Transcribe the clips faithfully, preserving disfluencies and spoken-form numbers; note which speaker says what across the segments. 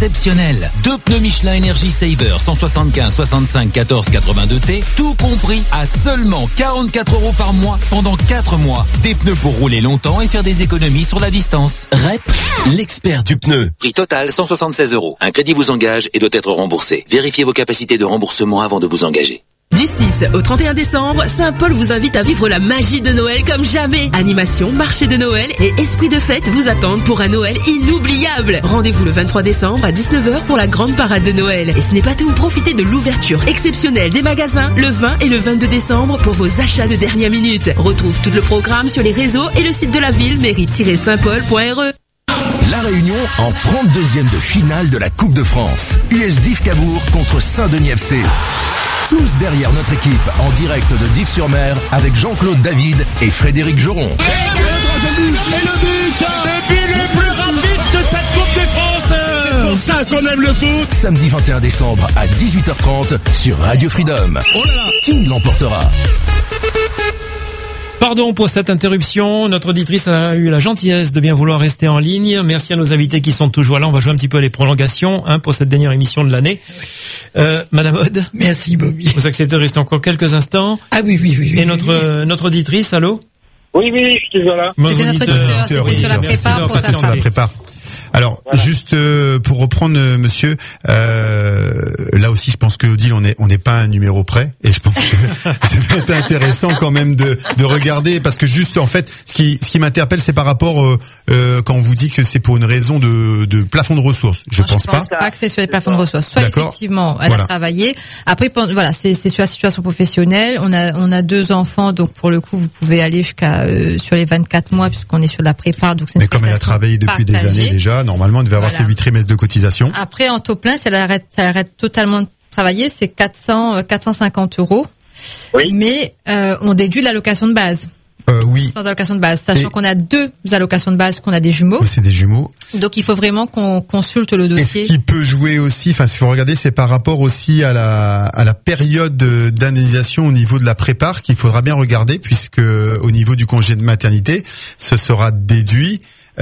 Speaker 1: exceptionnel. Deux pneus Michelin Energy Saver cent soixante-quinze soixante-cinq quatorze quatre-vingt-deux T, tout compris à seulement quarante-quatre euros par mois pendant quatre mois. Des pneus pour rouler longtemps et faire des économies sur la distance. R E P, l'expert du pneu. Prix total cent soixante-seize euros. Un crédit vous engage et doit être remboursé. Vérifiez vos capacités de remboursement avant de vous engager.
Speaker 2: Du six au trente et un décembre, Saint-Paul vous invite à vivre la magie de Noël comme jamais. Animation, marché de Noël et esprit de fête vous attendent pour un Noël inoubliable. Rendez-vous le vingt-trois décembre à dix-neuf heures pour la grande parade de Noël. Et ce n'est pas tout, profitez de l'ouverture exceptionnelle des magasins le vingt et le vingt-deux décembre pour vos achats de dernière minute. Retrouve tout le programme sur les réseaux et le site de la ville mairie tiret saint paul point r e.
Speaker 3: La Réunion en trente-deuxième de finale de la Coupe de France. U S D I F Cabourg contre Saint-Denis F C. Tous derrière notre équipe en direct de Dives-sur-Mer avec Jean-Claude David et Frédéric Joron.
Speaker 4: Et le but, et le but, le but le plus rapide de cette Coupe de France. C'est pour ça qu'on aime le foot.
Speaker 3: Samedi vingt et un décembre à dix-huit heures trente sur Radio Freedom.
Speaker 4: Oh là là.
Speaker 3: Qui l'emportera?
Speaker 5: Pardon pour cette interruption, notre auditrice a eu la gentillesse de bien vouloir rester en ligne. Merci à nos invités qui sont toujours là. On va jouer un petit peu les prolongations hein, pour cette dernière émission de l'année. Euh, Madame Aude.
Speaker 6: Merci Bobby.
Speaker 5: Vous acceptez de rester encore quelques instants?
Speaker 6: Ah oui, oui, oui.
Speaker 5: Et
Speaker 6: oui,
Speaker 5: notre
Speaker 6: oui.
Speaker 5: Euh, notre auditrice, allô?
Speaker 7: Oui, oui, je suis là.
Speaker 8: C'était notre auditeur, c'était
Speaker 5: oui,
Speaker 8: sur la
Speaker 5: merci
Speaker 8: prépa.
Speaker 5: de
Speaker 8: Pour
Speaker 5: patienter.
Speaker 8: sa
Speaker 9: la prépa. Alors, voilà. juste euh, pour reprendre, euh, monsieur, euh, là aussi, je pense que Odile, on est on n'est pas un numéro près, et je pense que ça peut être intéressant quand même de de regarder, parce que juste en fait, ce qui ce qui m'interpelle, c'est par rapport euh, euh, quand on vous dit que c'est pour une raison de de plafond de ressources. Je
Speaker 8: non,
Speaker 9: pense
Speaker 8: je
Speaker 9: pas.
Speaker 8: pense pas que c'est sur les plafonds de ressources. Soit
Speaker 9: D'accord.
Speaker 8: effectivement, elle
Speaker 9: Voilà.
Speaker 8: a travaillé. Après, voilà, c'est c'est sur la situation professionnelle. On a on a deux enfants, donc pour le coup, vous pouvez aller jusqu'à euh, sur les vingt-quatre mois, puisqu'on est sur la prépa. Donc c'est une
Speaker 9: Mais comme elle a
Speaker 8: prestation
Speaker 9: travaillé depuis des
Speaker 8: partagée.
Speaker 9: années déjà, normalement, elle devait avoir
Speaker 8: Voilà.
Speaker 9: ses huit trimestres de cotisation.
Speaker 8: Après, en taux plein, si elle arrête, si elle arrête totalement de travailler, c'est quatre cents, quatre cent cinquante euros.
Speaker 7: Oui.
Speaker 8: Mais euh, on déduit l'allocation de base.
Speaker 9: Euh, oui.
Speaker 8: Sans allocation de base, sachant
Speaker 9: Et-
Speaker 8: qu'on a deux allocations de base, qu'on a des jumeaux.
Speaker 9: C'est des jumeaux.
Speaker 8: Donc il faut vraiment qu'on consulte le
Speaker 9: Et ce
Speaker 8: dossier.
Speaker 9: qui peut jouer aussi, enfin, s'il faut regarder, c'est par rapport aussi à la à la période d'indemnisation au niveau de la prépare qu'il faudra bien regarder, puisque au niveau du congé de maternité, ce sera déduit.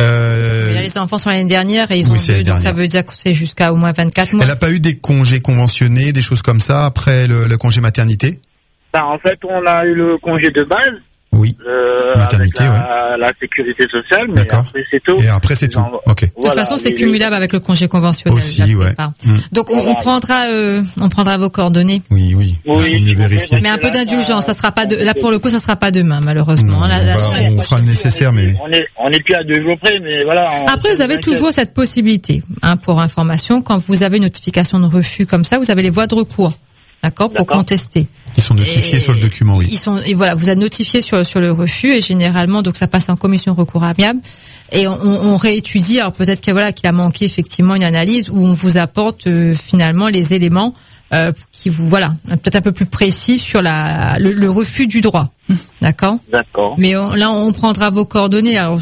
Speaker 9: Euh,
Speaker 8: Et là, les enfants sont l'année dernière et ils
Speaker 9: oui,
Speaker 8: ont
Speaker 9: c'est l'année
Speaker 8: deux, donc ça
Speaker 9: dernière.
Speaker 8: veut dire que c'est jusqu'à au moins vingt-quatre mois.
Speaker 9: Elle n'a pas eu des congés conventionnés, des choses comme ça après le, le congé maternité?
Speaker 7: Ben, en fait, on a eu le congé de base.
Speaker 9: Oui.
Speaker 7: Euh,
Speaker 9: Maternité,
Speaker 7: avec la, la sécurité sociale, mais
Speaker 9: D'accord.
Speaker 7: après c'est tout.
Speaker 9: Et après c'est tout.
Speaker 7: Non,
Speaker 9: Ok.
Speaker 8: De toute
Speaker 7: voilà,
Speaker 8: façon, c'est
Speaker 7: les-
Speaker 8: cumulable avec le congé conventionnel.
Speaker 9: Aussi,
Speaker 8: de la
Speaker 9: ouais.
Speaker 8: prépa.
Speaker 9: Mm.
Speaker 8: Donc on, on prendra, euh, on prendra vos coordonnées.
Speaker 9: Oui, oui.
Speaker 7: Oui,
Speaker 9: Il faut mieux
Speaker 7: s'il vous plaît,
Speaker 9: vérifier.
Speaker 7: parce
Speaker 8: Mais un
Speaker 7: que
Speaker 8: peu
Speaker 7: là,
Speaker 8: d'indulgence, ça
Speaker 7: ça-
Speaker 8: sera pas de, là pour le coup, ça sera pas demain, malheureusement.
Speaker 9: Non,
Speaker 8: La-
Speaker 9: on
Speaker 8: la
Speaker 9: va-
Speaker 8: semaine
Speaker 9: on fera le nécessaire, mais
Speaker 7: On est, on est plus à deux jours près, mais voilà. on-
Speaker 8: Après, vous avez
Speaker 7: t'inquiète.
Speaker 8: toujours cette possibilité, hein, pour information, quand vous avez une notification de refus comme ça, vous avez les voies de recours, d'accord, pour
Speaker 7: D'accord.
Speaker 8: contester.
Speaker 9: ils sont notifiés
Speaker 8: Et
Speaker 9: sur le document, oui.
Speaker 8: Ils sont, et voilà, vous êtes notifié sur sur le refus et généralement, donc ça passe en commission recours amiable et on, on réétudie. Alors peut-être que voilà qu'il a manqué effectivement une analyse où on vous apporte euh, finalement les éléments euh, qui vous voilà peut-être un peu plus précis sur la le, le refus du droit, d'accord.
Speaker 7: D'accord.
Speaker 8: Mais on- là, on prendra vos coordonnées. Alors,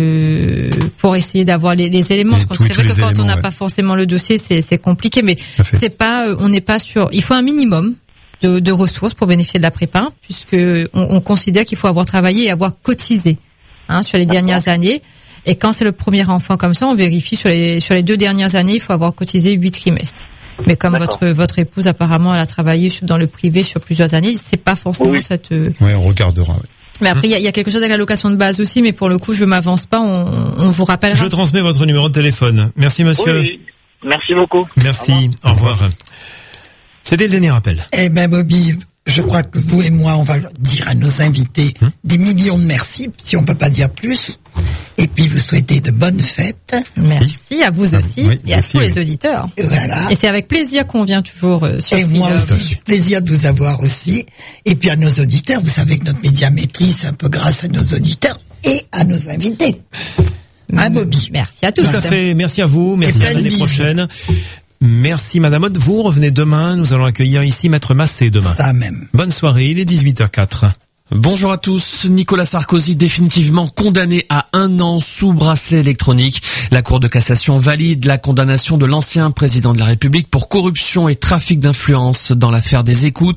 Speaker 8: je pour essayer d'avoir les, les éléments.
Speaker 9: Les-
Speaker 8: Parce que
Speaker 9: tous-
Speaker 8: c'est vrai
Speaker 9: tous
Speaker 8: que
Speaker 9: les
Speaker 8: quand on
Speaker 9: éléments,
Speaker 8: n'a
Speaker 9: ouais.
Speaker 8: pas forcément le dossier, c'est c'est compliqué. Mais
Speaker 9: à fait.
Speaker 8: c'est pas, euh, on n'est pas sûr. Il faut un minimum de, de ressources pour bénéficier de la prépa, puisque on, on considère qu'il faut avoir travaillé et avoir cotisé hein, sur les dernières années. Et quand c'est le premier enfant comme ça, on vérifie sur les sur les deux dernières années, il faut avoir cotisé huit trimestres. Mais comme
Speaker 7: D'accord.
Speaker 8: votre votre épouse apparemment elle a travaillé sur- dans le privé sur plusieurs années, c'est pas forcément
Speaker 7: Oui.
Speaker 8: cette euh,
Speaker 9: Ouais, on regardera. ouais.
Speaker 8: mais après, il y a, il y a quelque chose avec la location de base aussi, mais pour le coup, je m'avance pas, on, on vous rappellera.
Speaker 5: Je transmets votre numéro de téléphone. Merci monsieur.
Speaker 7: Oui, merci beaucoup.
Speaker 5: Merci. Au revoir. C'était le dernier appel.
Speaker 6: Eh ben Bobby, je crois que vous et moi, on va dire à nos invités
Speaker 5: Hum?
Speaker 6: des millions de merci, si on peut pas dire plus. Et puis vous souhaiter de bonnes fêtes.
Speaker 8: Merci à vous aussi
Speaker 9: Oui,
Speaker 8: et à
Speaker 9: aussi,
Speaker 8: tous
Speaker 9: oui.
Speaker 8: les auditeurs.
Speaker 6: Voilà.
Speaker 8: Et c'est avec plaisir qu'on vient toujours euh, sur
Speaker 6: Et moi
Speaker 8: Freedom.
Speaker 6: aussi, plaisir de vous avoir aussi. Et puis à nos auditeurs, vous savez que notre médiamétrie, c'est un peu grâce à nos auditeurs et à nos invités. Hein, Bobby?
Speaker 8: Merci à tous.
Speaker 5: Tout à fait. Merci à vous. Merci
Speaker 6: Et
Speaker 5: à
Speaker 6: plein de
Speaker 5: l'année
Speaker 6: bises.
Speaker 5: prochaine. Merci Madame Aude. Vous revenez demain. Nous allons accueillir ici Maître Massé demain.
Speaker 6: Ça même.
Speaker 5: Bonne soirée. Il est dix-huit heures quatre.
Speaker 10: Bonjour à tous. Nicolas Sarkozy définitivement condamné à un an sous bracelet électronique. La Cour de cassation valide la condamnation de l'ancien président de la République pour corruption et trafic d'influence dans l'affaire des écoutes.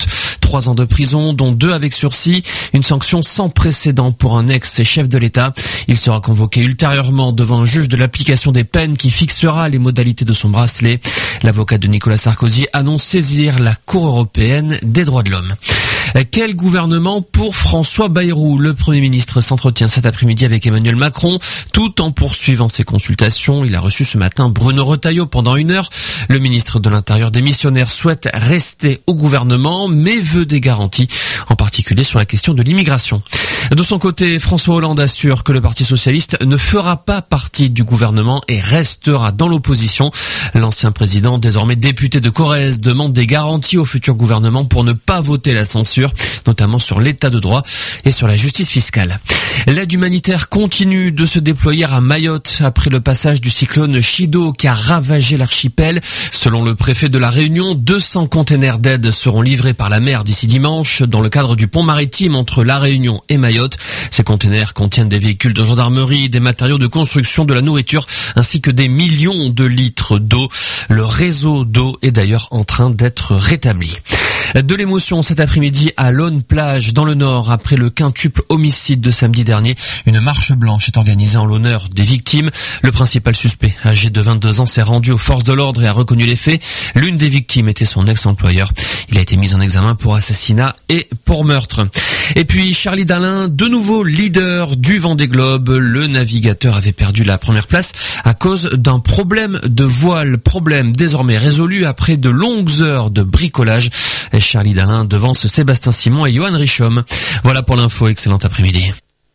Speaker 10: trois ans de prison, dont deux avec sursis. Une sanction sans précédent pour un ex-chef de l'État. Il sera convoqué ultérieurement devant un juge de l'application des peines qui fixera les modalités de son bracelet. L'avocat de Nicolas Sarkozy annonce saisir la Cour européenne des droits de l'homme. Quel gouvernement pour François Bayrou? Le Premier ministre s'entretient cet après-midi avec Emmanuel Macron, tout en poursuivant ses consultations. Il a reçu ce matin Bruno Retailleau pendant une heure. Le ministre de l'Intérieur démissionnaire souhaite rester au gouvernement, mais veut des garanties, en particulier sur la question de l'immigration. De son côté, François Hollande assure que le Parti socialiste ne fera pas partie du gouvernement et restera dans l'opposition. L'ancien président, désormais député de Corrèze, demande des garanties au futur gouvernement pour ne pas voter la censure, notamment sur l'état de droit et sur la justice fiscale. L'aide humanitaire continue de se déployer à Mayotte après le passage du cyclone Chido qui a ravagé l'archipel. Selon le préfet de la Réunion, deux cents containers d'aide seront livrés par la mer d'ici dimanche dans le cadre du pont maritime entre la Réunion et Mayotte. Ces containers contiennent des véhicules de gendarmerie, des matériaux de construction, de la nourriture ainsi que des millions de litres d'eau. Le réseau d'eau est d'ailleurs en train d'être rétabli. De l'émotion cet après-midi à Laune-Plage dans le Nord après le quintuple homicide de samedi dernier. Une marche blanche est organisée en l'honneur des victimes. Le principal suspect, âgé de vingt-deux ans, s'est rendu aux forces de l'ordre et a reconnu les faits. L'une des victimes était son ex-employeur. Il a été mis en examen pour assassinat et pour meurtre. Et puis Charlie Dalin, de nouveau leader du Vendée Globe. Le navigateur avait perdu la première place à cause d'un problème de voile. Problème désormais résolu après de longues heures de bricolage. Et Charlie Dalin devance Sébastien Simon et Johan Richomme. Voilà pour l'info, excellent après-midi.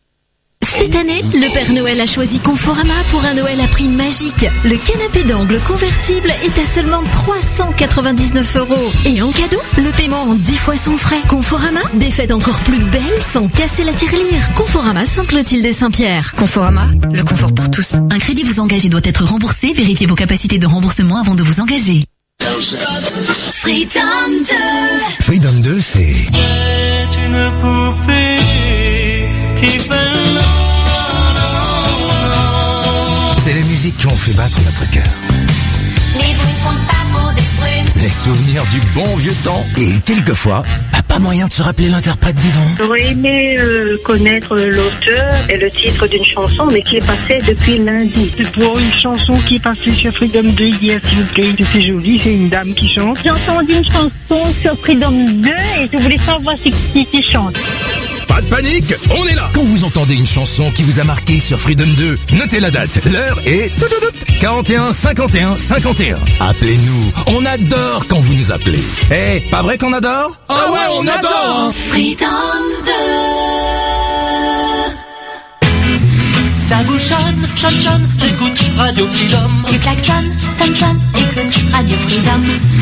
Speaker 11: Cette année, le Père Noël a choisi Conforama pour un Noël à prix magique. Le canapé d'angle convertible est à seulement trois cent quatre-vingt-dix-neuf euros. Et en cadeau, le paiement en dix fois sans frais. Conforama, des fêtes encore plus belles sans casser la tirelire. Conforama Sainte-Clotilde et Saint-Pierre.
Speaker 12: Conforama, le confort pour tous. Un crédit vous engage et doit être remboursé. Vérifiez vos capacités de remboursement avant de vous engager.
Speaker 11: Freedom deux.
Speaker 3: Freedom deux, c'est...
Speaker 13: C'est une poupée qui fait non, non, non.
Speaker 3: C'est les musiques qui ont fait battre notre cœur.
Speaker 11: Les brunes font pas pour des brunes.
Speaker 3: Les souvenirs du bon vieux temps. Et quelquefois, bah, pas moyen de se rappeler l'interprète, dis donc.
Speaker 14: J'aurais aimé euh, connaître l'auteur et le titre d'une chanson, mais qui est passée depuis lundi.
Speaker 15: C'est pour une chanson qui est passée sur Freedom deux hier, s'il vous plaît. C'est joli, c'est une dame qui chante.
Speaker 14: J'ai entendu une chanson sur Freedom deux et je voulais savoir c'est qui qui chante.
Speaker 3: Pas de panique, on est là. Quand vous entendez une chanson qui vous a marqué sur Freedom deux, notez la date, l'heure et quarante et un cinquante et un cinquante et un. Appelez-nous, on adore quand vous nous appelez. Eh, hey, pas vrai qu'on adore? Ah ouais, on adore hein.
Speaker 11: Freedom deux.
Speaker 13: Ça bouchonne, chonne, chonne, écoute Radio Freedom.
Speaker 11: Tu klaxonnes, sonne, sonne, écoute Radio Freedom.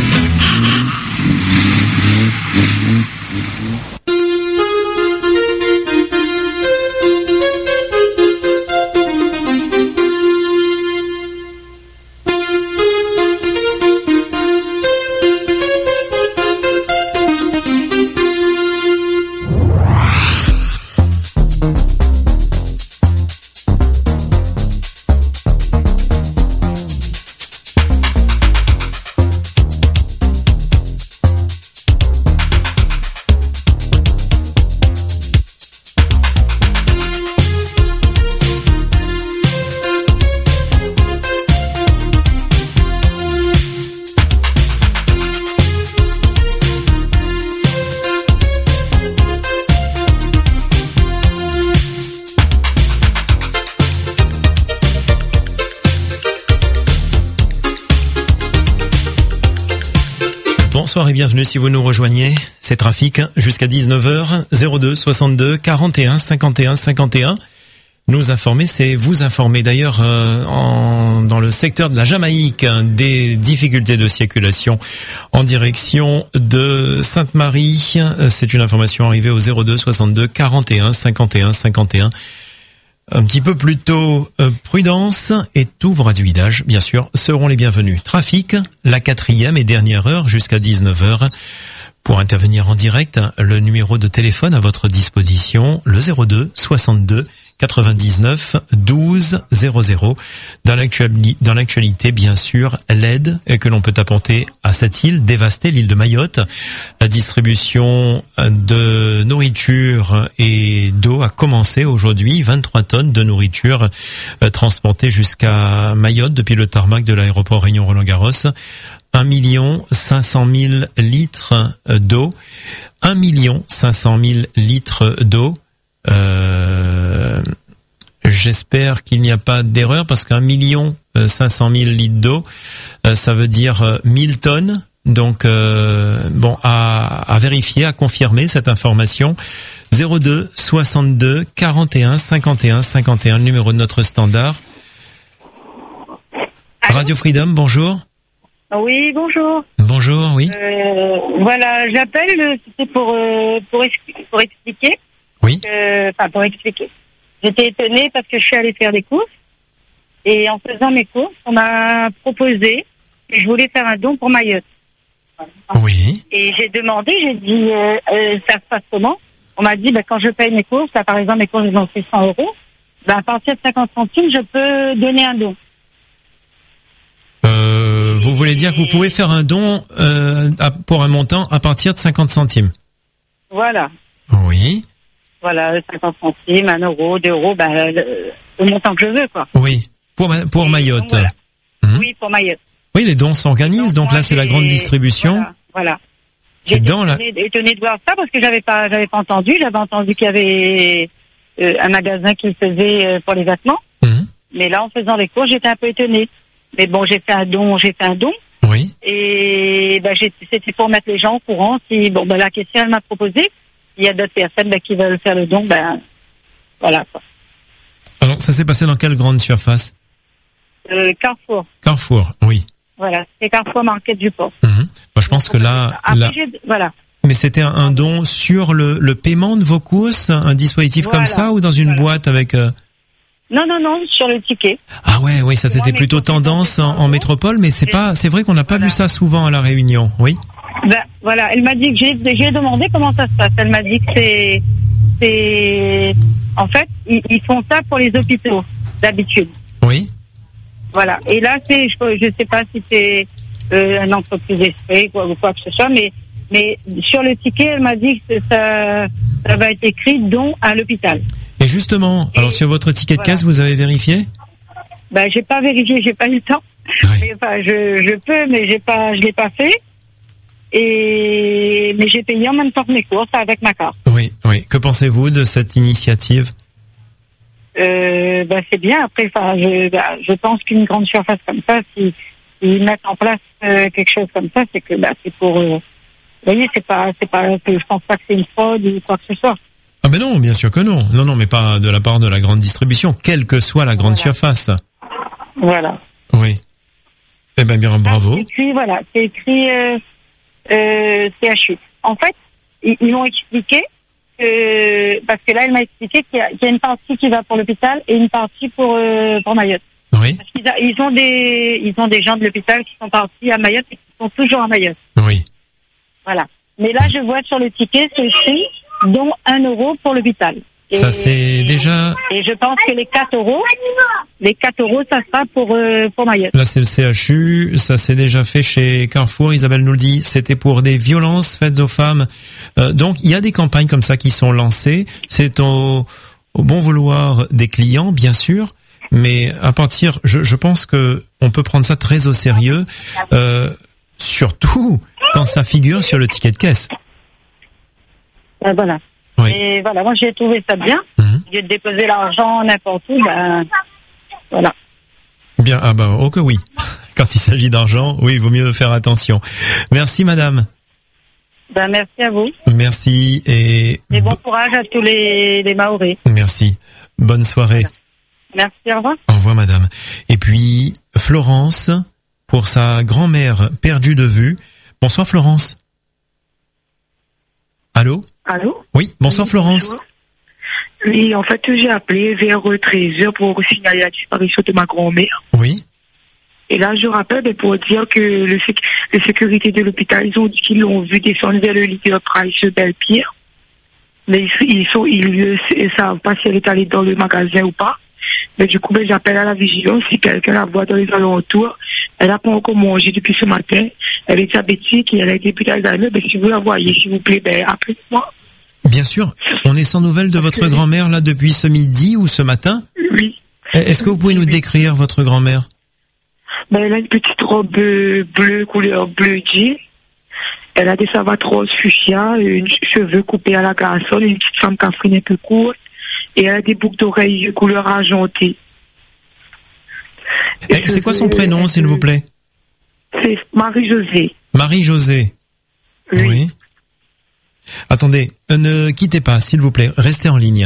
Speaker 5: Bonsoir et bienvenue si vous nous rejoignez. C'est Trafic jusqu'à dix-neuf heures, zéro deux soixante-deux quarante et un cinquante et un cinquante et un. Nous informer, c'est vous informer. D'ailleurs, euh, en, dans le secteur de la Jamaïque, hein, des difficultés de circulation en direction de Sainte-Marie. C'est une information arrivée au zéro deux soixante-deux quarante et un cinquante et un cinquante et un. Un petit peu plus tôt, euh, prudence et tout vos radioïdages, bien sûr, seront les bienvenus. Trafic, la quatrième et dernière heure jusqu'à dix-neuf heures. Pour intervenir en direct, le numéro de téléphone à votre disposition, le zéro deux soixante-deux quatre-vingt-dix-neuf douze zéro zéro. Dans l'actualité, dans l'actualité, bien sûr, l'aide que l'on peut apporter à cette île dévastée, l'île de Mayotte. La distribution de nourriture et d'eau a commencé aujourd'hui. vingt-trois tonnes de nourriture transportées jusqu'à Mayotte depuis le tarmac de l'aéroport Réunion Roland-Garros. un million cinq cent mille litres d'eau. un million cinq cent mille litres d'eau. Euh, j'espère qu'il n'y a pas d'erreur parce qu'un million cinq cent mille litres d'eau, euh, ça veut dire euh, mille tonnes. Donc, euh, bon, à, à vérifier, à confirmer cette information. zéro deux soixante-deux quarante et un cinquante et un cinquante et un, le numéro de notre standard. Radio Freedom, bonjour.
Speaker 16: Oui, bonjour.
Speaker 5: Bonjour, oui.
Speaker 16: Euh, voilà, j'appelle, c'était pour, euh, pour, expli- pour expliquer.
Speaker 5: Oui.
Speaker 16: Euh, enfin, pour expliquer. J'étais étonnée parce que je suis allée faire des courses. Et en faisant mes courses, on m'a proposé que je voulais faire un don pour Mayotte.
Speaker 5: Oui.
Speaker 16: Et j'ai demandé, j'ai dit, euh, euh, ça se passe comment? On m'a dit, bah, quand je paye mes courses, là, par exemple, mes courses, ils ont fait cent euros. Bah, à partir de cinquante centimes, je peux donner un don.
Speaker 5: Euh, vous voulez dire que vous pouvez faire un don euh, à, pour un montant à partir de cinquante centimes?
Speaker 16: Voilà.
Speaker 5: Oui.
Speaker 16: Voilà, cinquante centimes, un euro, deux euros, bah, le, le montant que je veux, quoi.
Speaker 5: Oui. Pour, Ma- pour Mayotte.
Speaker 16: Donc, voilà.
Speaker 5: Mmh.
Speaker 16: Oui, pour Mayotte.
Speaker 5: Oui, les dons s'organisent, donc, donc là, c'est la grande distribution.
Speaker 16: Voilà. voilà.
Speaker 5: C'est
Speaker 16: J'étais
Speaker 5: dans la...
Speaker 16: étonnée, étonnée de voir ça parce que j'avais pas, j'avais pas entendu. J'avais entendu qu'il y avait euh, un magasin qui le faisait euh, pour les vêtements.
Speaker 5: Mmh.
Speaker 16: Mais là, en faisant les cours, j'étais un peu étonnée. Mais bon, j'ai fait un don, j'ai fait un don.
Speaker 5: Oui.
Speaker 16: Et ben, j'ai, c'était pour mettre les gens au courant. Si bon, ben la question elle m'a proposé. Il y a d'autres personnes ben, qui veulent faire le don, ben voilà. Quoi.
Speaker 5: Alors, ça s'est passé dans quelle grande surface?
Speaker 16: Euh, Carrefour.
Speaker 5: Carrefour, oui.
Speaker 16: Voilà, c'est Carrefour Market du Port.
Speaker 5: Mmh. Moi, je pense que là,
Speaker 16: Après,
Speaker 5: là...
Speaker 16: j'ai, voilà.
Speaker 5: Mais c'était un, un don sur le, le paiement de vos courses, un dispositif
Speaker 16: Voilà.
Speaker 5: comme ça, ou dans une
Speaker 16: Voilà.
Speaker 5: boîte avec... Euh...
Speaker 16: Non, non, non, sur le ticket.
Speaker 5: Ah ouais, oui, ça c'était plutôt tendance en, en métropole, mais c'est pas, c'est vrai qu'on n'a pas
Speaker 16: Voilà.
Speaker 5: vu ça souvent à la Réunion, oui.
Speaker 16: Ben, voilà, elle m'a dit que j'ai, j'ai demandé comment ça se passe. Elle m'a dit que c'est, c'est, en fait, ils, ils font ça pour les hôpitaux, d'habitude.
Speaker 5: Oui.
Speaker 16: Voilà. Et là, c'est, je, je sais pas si c'est euh, une entreprise d'esprit quoi, ou quoi que ce soit, mais, mais sur le ticket, elle m'a dit que ça, ça va être écrit don à l'hôpital.
Speaker 5: Et justement,
Speaker 16: Et
Speaker 5: alors sur votre ticket de
Speaker 16: voilà.
Speaker 5: caisse, vous avez vérifié?
Speaker 16: Ben, j'ai pas vérifié, j'ai pas eu le temps.
Speaker 5: Oui.
Speaker 16: Mais, enfin, je, je peux, mais j'ai pas, je l'ai pas fait. Et mais j'ai payé en même temps que mes courses avec ma carte.
Speaker 5: Oui, oui. Que pensez-vous de cette initiative?
Speaker 16: Euh, ben c'est bien. Après, enfin, je, ben, je pense qu'une grande surface comme ça, si ils mettent en place euh, quelque chose comme ça, c'est que ben, c'est pour. Euh, vous voyez, c'est pas, c'est pas. Je pense pas que c'est une fraude ou quoi que ce soit.
Speaker 5: Ah mais non, bien sûr que non. Non, non, mais pas de la part de la grande distribution, quelle que soit la grande
Speaker 16: Voilà.
Speaker 5: surface.
Speaker 16: Voilà.
Speaker 5: Oui. Eh ben bien, bravo.
Speaker 16: C'est écrit, voilà, c'est écrit euh, euh, C H U. En fait, ils, ils m'ont expliqué que, parce que là, elle m'a expliqué qu'il y, a, qu'il y a une partie qui va pour l'hôpital et une partie pour euh, pour Mayotte.
Speaker 5: Oui.
Speaker 16: Parce qu'ils a, ils ont des ils ont des gens de l'hôpital qui sont partis à Mayotte et qui sont toujours à Mayotte.
Speaker 5: Oui.
Speaker 16: Voilà. Mais là, je vois sur le ticket, c'est écrit dont un euro pour l'hôpital. Et,
Speaker 5: Ça c'est déjà.
Speaker 16: Et je pense que les quatre euros, les quatre euros, ça sera pour euh, pour Mayotte.
Speaker 5: Là c'est le C H U, ça s'est déjà fait chez Carrefour. Isabelle nous le dit, c'était pour des violences faites aux femmes. Euh, donc il y a des campagnes comme ça qui sont lancées. C'est au, au bon vouloir des clients, bien sûr. Mais à partir, je, je pense que on peut prendre ça très au sérieux, euh, surtout quand ça figure sur le ticket de caisse.
Speaker 16: Ben, voilà.
Speaker 5: Oui.
Speaker 16: Et voilà, moi j'ai trouvé ça bien.
Speaker 5: Mmh.
Speaker 16: Au lieu de déposer l'argent n'importe où, ben voilà.
Speaker 5: Bien, ah ben, oh que oui. Quand il s'agit d'argent, oui, il vaut mieux faire attention. Merci madame.
Speaker 16: Ben merci à vous.
Speaker 5: Merci et...
Speaker 16: Et bon courage à tous les, les Maoris.
Speaker 5: Merci. Bonne soirée.
Speaker 16: Voilà. Merci, au revoir.
Speaker 5: Au revoir madame. Et puis Florence, pour sa grand-mère perdue de vue. Bonsoir Florence. Allô?
Speaker 15: Allô?
Speaker 5: Oui, bonsoir oui, Florence.
Speaker 15: Bonjour. Oui, en fait, j'ai appelé vers treize heures pour signaler la disparition de ma grand-mère.
Speaker 5: Oui.
Speaker 15: Et là, je rappelle pour dire que le séc- les sécurités de l'hôpital, ils ont dit qu'ils l'ont vu descendre vers le lit de Price Belle-Pierre. Mais ils, ils sont, ils ne savent pas si elle est allée dans le magasin ou pas. Mais du coup, ben, j'appelle à la vigilance. Si quelqu'un la voit dans les alentours, elle n'a pas encore mangé depuis ce matin. Elle est diabétique et elle a été plus d'Alzheimer. Ben, si vous la voyez, s'il vous plaît, ben, appelez-moi.
Speaker 5: Bien sûr. On est sans nouvelles de votre grand-mère là depuis ce midi ou ce matin?
Speaker 15: Oui.
Speaker 5: Est-ce que vous pouvez nous décrire votre grand-mère?
Speaker 15: Ben, elle a une petite robe bleue, couleur bleu jean. Elle a des savates roses fuchsia, une cheveux coupés à la garçonne, une petite femme cafrine un peu courte. Et elle a des boucles d'oreilles couleur argentée.
Speaker 5: Eh, c'est quoi son prénom, s'il vous plaît?
Speaker 15: C'est Marie-Josée.
Speaker 5: Marie-Josée. Oui. oui. Attendez, euh, ne quittez pas, s'il vous plaît. Restez en ligne.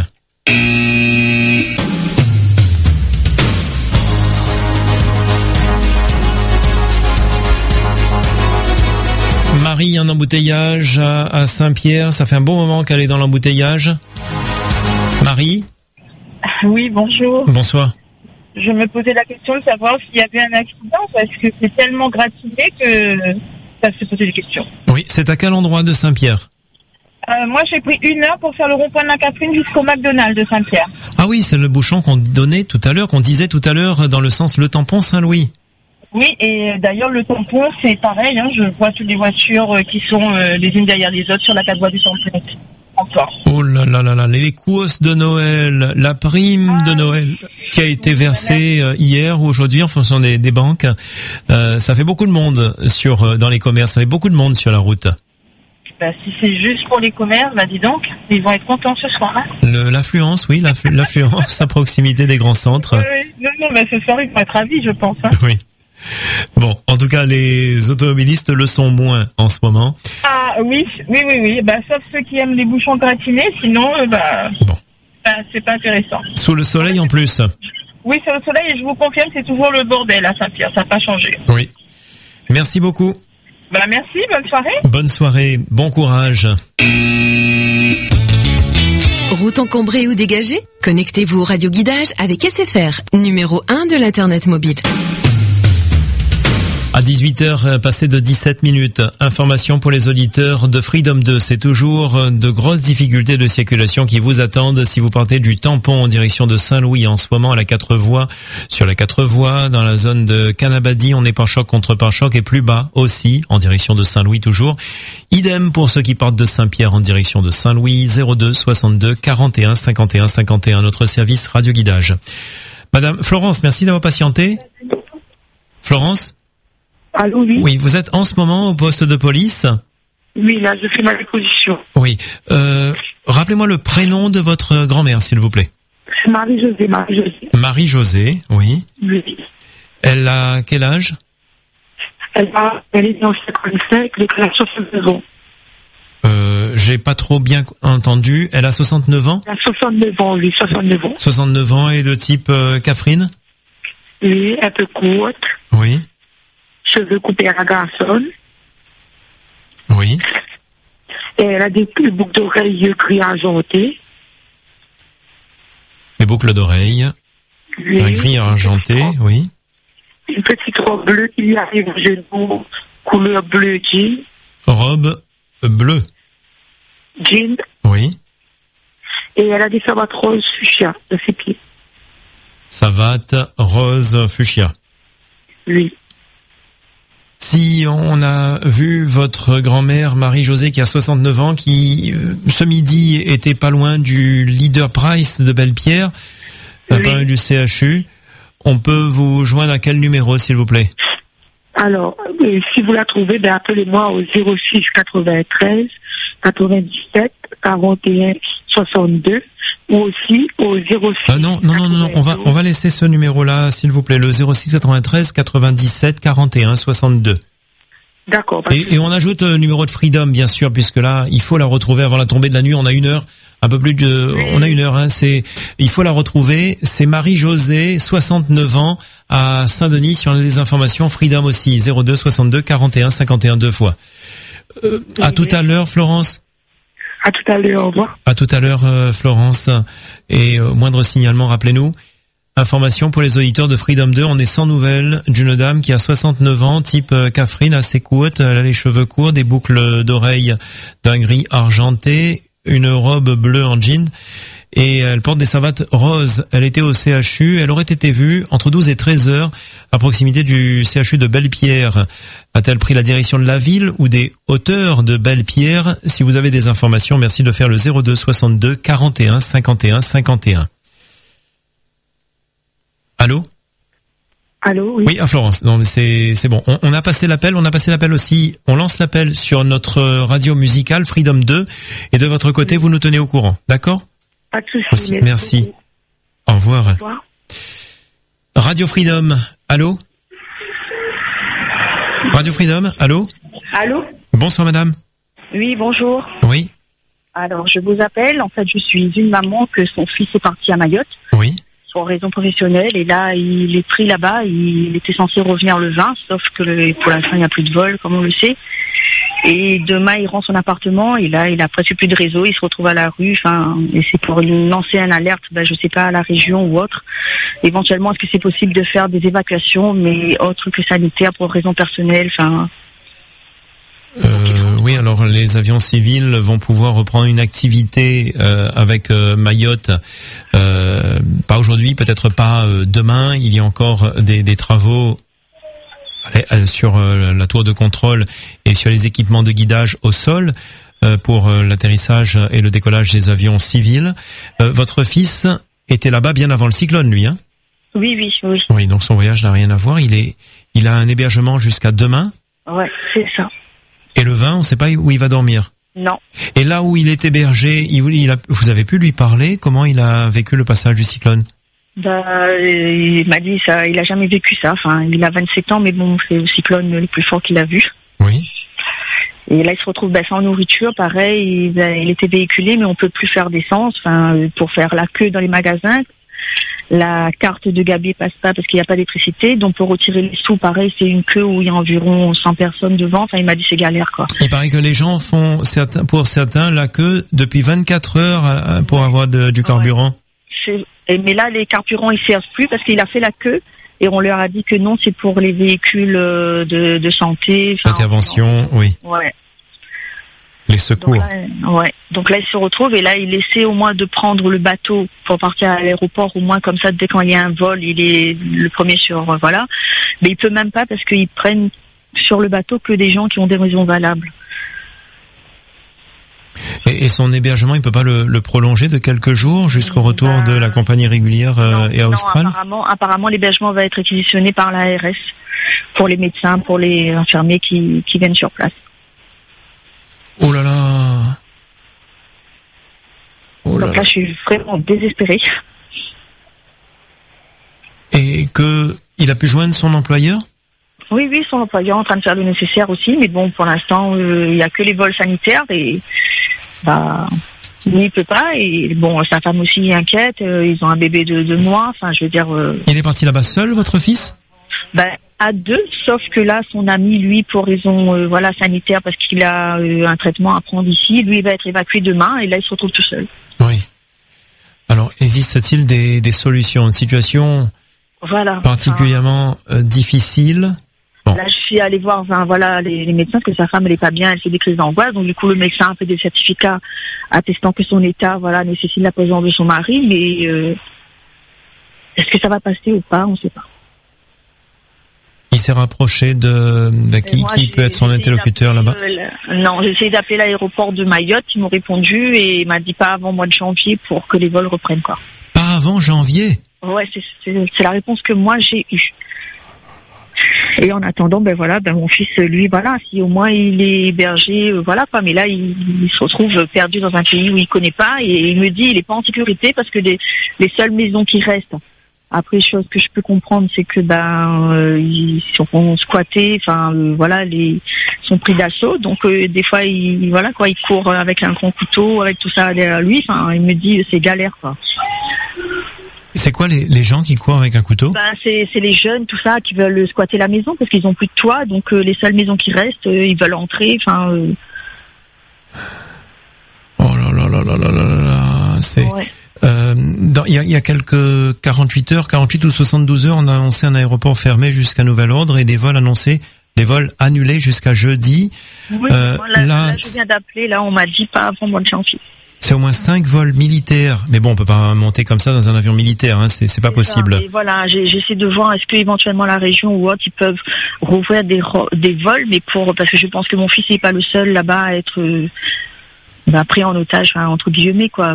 Speaker 5: Marie, un embouteillage à, à Saint-Pierre. Ça fait un bon moment qu'elle est dans l'embouteillage. Marie?
Speaker 17: Oui, bonjour.
Speaker 5: Bonsoir.
Speaker 17: Je me posais la question de savoir s'il y avait un accident, parce que c'est tellement gratiné que ça se posait des questions.
Speaker 5: Oui, c'est à quel endroit de Saint-Pierre?
Speaker 17: euh, Moi, j'ai pris une heure pour faire le rond-point de la Catherine jusqu'au McDonald's de Saint-Pierre.
Speaker 5: Ah oui, c'est le bouchon qu'on donnait tout à l'heure, qu'on disait tout à l'heure dans le sens Le Tampon Saint-Louis.
Speaker 17: Oui, et d'ailleurs, le tampon, c'est pareil. Hein, je vois toutes les voitures qui sont euh, les unes derrière les autres sur la quatre voies du tampon. Encore.
Speaker 5: Oh là là là là, les courses de Noël, la prime ah, de Noël qui a été versée euh, hier ou aujourd'hui en fonction des, des banques, euh, ça fait beaucoup de monde sur euh, dans les commerces, ça fait beaucoup de monde sur la route.
Speaker 17: Bah, si c'est juste pour les commerces, bah dis donc, ils vont être contents ce soir. Hein.
Speaker 5: Le, l'affluence, oui, l'afflu, l'affluence à proximité des grands centres.
Speaker 17: Oui, oui. Non, non, mais ce soir ils vont être ravis, je pense. Hein.
Speaker 5: Oui. Bon, en tout cas, les automobilistes le sont moins en ce moment.
Speaker 17: Ah oui, oui, oui, oui. Bah, sauf ceux qui aiment les bouchons gratinés, sinon, euh, bah,
Speaker 5: bon.
Speaker 17: bah, c'est pas intéressant.
Speaker 5: Sous le soleil en plus.
Speaker 17: Oui, sous le soleil, et je vous confirme, c'est toujours le bordel à Saint-Pierre, ça n'a pas changé.
Speaker 5: Oui. Merci beaucoup.
Speaker 17: Bah, merci, bonne soirée.
Speaker 5: Bonne soirée, bon courage.
Speaker 2: Route encombrée ou dégagée? Connectez-vous au radioguidage avec S F R, numéro un de l'Internet mobile.
Speaker 5: À dix-huit heures, passé de dix-sept minutes. Information pour les auditeurs de Freedom deux. C'est toujours de grosses difficultés de circulation qui vous attendent si vous partez du Tampon en direction de Saint-Louis en ce moment à la quatre voies. Sur la quatre voies, dans la zone de Canabadi, on est pare-choc contre pare-choc et plus bas aussi, en direction de Saint-Louis toujours. Idem pour ceux qui partent de Saint-Pierre en direction de Saint-Louis, zéro deux soixante-deux quarante et un cinquante et un cinquante et un, notre service radio guidage. Madame Florence, merci d'avoir patienté. Florence?
Speaker 15: Allô, oui.
Speaker 5: Oui, vous êtes en ce moment au poste de police?
Speaker 15: Oui, là, je fais ma déposition.
Speaker 5: Oui. Euh, rappelez-moi le prénom de votre grand-mère, s'il vous plaît.
Speaker 15: C'est Marie-Josée, Marie-Josée.
Speaker 5: Marie-Josée, oui.
Speaker 15: Oui.
Speaker 5: Elle a quel âge?
Speaker 15: Elle a, elle est en cinquante-cinq, elle a soixante-neuf ans.
Speaker 5: Euh, j'ai pas trop bien entendu. Elle a soixante-neuf ans?
Speaker 15: Elle a soixante-neuf ans, oui, soixante-neuf ans.
Speaker 5: soixante-neuf ans et de type euh, Catherine?
Speaker 15: Oui, un peu courte.
Speaker 5: Oui.
Speaker 15: Cheveux coupés à la garçonne.
Speaker 5: Oui.
Speaker 15: Et elle a des boucles d'oreilles gris argentées.
Speaker 5: Des boucles d'oreilles.
Speaker 15: Oui.
Speaker 5: Un gris argenté, oui.
Speaker 15: Une petite robe bleue qui lui arrive au genou, couleur bleu jean.
Speaker 5: Robe bleue.
Speaker 15: Jean.
Speaker 5: Oui.
Speaker 15: Et elle a des savates roses fuchsia de ses pieds.
Speaker 5: Savate rose fuchsia.
Speaker 15: Oui.
Speaker 5: Si on a vu votre grand-mère Marie-Josée qui a soixante-neuf ans, qui ce midi était pas loin du Leader Price de Belle-Pierre, oui. Pas loin du C H U, on peut vous joindre à quel numéro, s'il vous plaît?
Speaker 15: Alors, euh, si vous la trouvez, ben appelez-moi au zéro six quatre-vingt-treize quatre-vingt-dix-sept quarante et un soixante-deux ou aussi au zéro six.
Speaker 5: Ah non, non, non, non, non, on va, on va laisser ce numéro-là, s'il vous plaît, le zéro six quatre-vingt-treize quatre-vingt-dix-sept quarante et un soixante-deux.
Speaker 15: D'accord.
Speaker 5: Et, et on ajoute le numéro de Freedom, bien sûr, puisque là, il faut la retrouver avant la tombée de la nuit. On a une heure, un peu plus de, oui. on a une heure, hein, c'est, il faut la retrouver. C'est Marie-Josée, soixante-neuf ans, à Saint-Denis. Si on a des informations, Freedom aussi, zéro deux soixante-deux quarante et un cinquante et un deux fois. Euh, oui. À tout à l'heure, Florence.
Speaker 15: À tout à l'heure, au revoir.
Speaker 5: À tout à l'heure, euh, Florence. Et euh, moindre signalement, rappelez-nous. Information pour les auditeurs de Freedom deux, on est sans nouvelles d'une dame qui a soixante-neuf ans, type euh, Catherine, assez courte, elle a les cheveux courts, des boucles d'oreilles d'un gris argenté, une robe bleue en jean et elle porte des savates roses. Elle était au C H U. Elle aurait été vue entre douze et treize heures à proximité du C H U de Belle-Pierre. A-t-elle pris la direction de la ville ou des hauteurs de Belle-Pierre? Si vous avez des informations, merci de faire le zéro deux soixante-deux quarante et un cinquante et un cinquante et un. Allô?
Speaker 15: Allô, oui.
Speaker 5: Oui, à Florence. Non, mais c'est, c'est bon. On, on a passé l'appel. On a passé l'appel aussi. On lance l'appel sur notre radio musicale Freedom deux. Et de votre côté, vous nous tenez au courant. D'accord?
Speaker 15: Pas de souci.
Speaker 5: Merci. Merci. Au revoir. Au revoir. Radio Freedom. Allô? Radio Freedom. Allô?
Speaker 17: Allô?
Speaker 5: Bonsoir, madame.
Speaker 17: Oui, bonjour.
Speaker 5: Oui.
Speaker 17: Alors, je vous appelle. En fait, je suis une maman que son fils est parti à Mayotte.
Speaker 5: Oui.
Speaker 17: Pour raison professionnelle, et là il est pris là-bas, il était censé revenir le vingt, sauf que le, pour l'instant il n'y a plus de vol, comme on le sait, et demain il rend son appartement, et là il a presque plus de réseau, il se retrouve à la rue, enfin, et c'est pour lancer une alerte, ben, je sais pas, à la région ou autre, éventuellement est-ce que c'est possible de faire des évacuations, mais autres que sanitaires pour raison personnelle, enfin...
Speaker 5: Euh, oui, alors les avions civils vont pouvoir reprendre une activité euh, avec euh, Mayotte, euh, pas aujourd'hui, peut-être pas euh, demain. Il y a encore des, des travaux euh, sur euh, la tour de contrôle et sur les équipements de guidage au sol euh, pour euh, l'atterrissage et le décollage des avions civils. Euh, votre fils était là-bas bien avant le cyclone, lui, hein?
Speaker 17: Oui, oui, oui.
Speaker 5: Oui, donc son voyage n'a rien à voir. Il est, il a un hébergement jusqu'à demain.
Speaker 17: Ouais, c'est ça.
Speaker 5: Et le vingt, on ne sait pas où il va dormir.
Speaker 17: Non.
Speaker 5: Et là où il est hébergé, il, il a, vous avez pu lui parler comment il a vécu le passage du cyclone?
Speaker 17: Bah, il m'a dit ça, il a jamais vécu ça. Enfin, il a vingt-sept ans, mais bon, c'est le cyclone le plus fort qu'il a vu.
Speaker 5: Oui.
Speaker 17: Et là, il se retrouve bah, sans nourriture, pareil. Il, il était véhiculé, mais on peut plus faire d'essence. Enfin, pour faire la queue dans les magasins. La carte de Gabi passe pas parce qu'il n'y a pas d'électricité, donc pour retirer les sous, pareil, c'est une queue où il y a environ cent personnes devant. Enfin, il m'a dit c'est galère, quoi.
Speaker 5: Il paraît que les gens font certains, pour certains la queue depuis vingt-quatre heures pour avoir de, du carburant.
Speaker 17: Ouais. Et, mais là, les carburants ils servent plus parce qu'il a fait la queue et on leur a dit que non, c'est pour les véhicules de, de santé. Enfin,
Speaker 5: intervention, oui.
Speaker 17: Ouais.
Speaker 5: Les secours.
Speaker 17: Donc là, ouais. Donc là, il se retrouve et là, il essaie au moins de prendre le bateau pour partir à l'aéroport, au moins comme ça, dès quand il y a un vol, il est le premier sur, voilà. Mais il peut même pas parce qu'ils prennent sur le bateau que des gens qui ont des raisons valables.
Speaker 5: Et, et son hébergement, il peut pas le, le prolonger de quelques jours jusqu'au retour ben, de la compagnie régulière euh,
Speaker 17: non,
Speaker 5: et Austral?
Speaker 17: Non, apparemment, apparemment, l'hébergement va être réquisitionné par l'A R S pour les médecins, pour les infirmiers qui, qui viennent sur place.
Speaker 5: Oh là là.
Speaker 17: Oh là Donc là, là, je suis vraiment désespérée.
Speaker 5: Et que il a pu joindre son employeur?
Speaker 17: Oui, oui, son employeur est en train de faire le nécessaire aussi, mais bon, pour l'instant, euh, il n'y a que les vols sanitaires et bah, lui, il peut pas. Et bon, sa femme aussi est inquiète. Euh, ils ont un bébé de deux mois. Enfin, je veux dire. Euh...
Speaker 5: Il est parti là-bas seul, votre fils?
Speaker 17: Ben, à deux, sauf que là, son ami, lui, pour raison euh, voilà sanitaire, parce qu'il a euh, un traitement à prendre ici, lui, il va être évacué demain, et là, il se retrouve tout seul.
Speaker 5: Oui. Alors, existe-t-il des, des solutions, une situation
Speaker 17: voilà,
Speaker 5: particulièrement euh, difficile? Bon.
Speaker 17: Là, je suis allée voir enfin, voilà, les, les médecins, parce que sa femme, elle est pas bien, elle fait des crises d'angoisse, donc du coup, le médecin a fait des certificats attestant que son état voilà, nécessite la présence de son mari, mais euh, est-ce que ça va passer ou pas, on ne sait pas.
Speaker 5: Il s'est rapproché de, de qui, moi, qui peut être son interlocuteur là-bas?
Speaker 17: euh, Non, j'ai essayé d'appeler l'aéroport de Mayotte, ils m'ont répondu et il m'a dit pas avant mois de janvier pour que les vols reprennent, quoi.
Speaker 5: Pas avant janvier?
Speaker 17: Ouais, c'est, c'est, c'est la réponse que moi j'ai eue. Et en attendant, ben voilà, ben mon fils, lui, voilà, si au moins il est hébergé, euh, voilà quoi. Mais là, il, il se retrouve perdu dans un pays où il connaît pas et il me dit il est pas en sécurité parce que les, les seules maisons qui restent. Après, chose que je peux comprendre, c'est que ben euh, ils sont squattés, enfin euh, voilà, les sont pris d'assaut. Donc euh, des fois, il voilà quoi, il court avec un grand couteau, avec tout ça derrière lui. Enfin, il me dit c'est galère quoi.
Speaker 5: C'est quoi les, les gens qui courent avec un couteau?
Speaker 17: Ben c'est c'est les jeunes tout ça qui veulent squatter la maison parce qu'ils ont plus de toit, donc euh, les seules maisons qui restent, euh, ils veulent entrer. Enfin. Euh...
Speaker 5: Oh là là là là là là là, c'est.
Speaker 17: Ouais.
Speaker 5: Euh, dans, il y a, il y a quelques quarante-huit heures, quarante-huit ou soixante-douze heures, on a annoncé un aéroport fermé jusqu'à nouvel ordre et des vols annoncés, des vols annulés jusqu'à jeudi.
Speaker 17: Oui, euh, là, là, là, je viens d'appeler, là, on m'a dit pas avant mois de janvier.
Speaker 5: C'est au moins cinq vols militaires. Mais bon, on peut pas monter comme ça dans un avion militaire, hein. C'est, c'est pas possible.
Speaker 17: Ça, voilà, j'ai, j'essaie de voir est-ce que éventuellement la région ou autre ils peuvent rouvrir des ro- des vols, mais pour parce que je pense que mon fils n'est pas le seul là-bas à être euh, bah, pris en otage, enfin, entre guillemets quoi.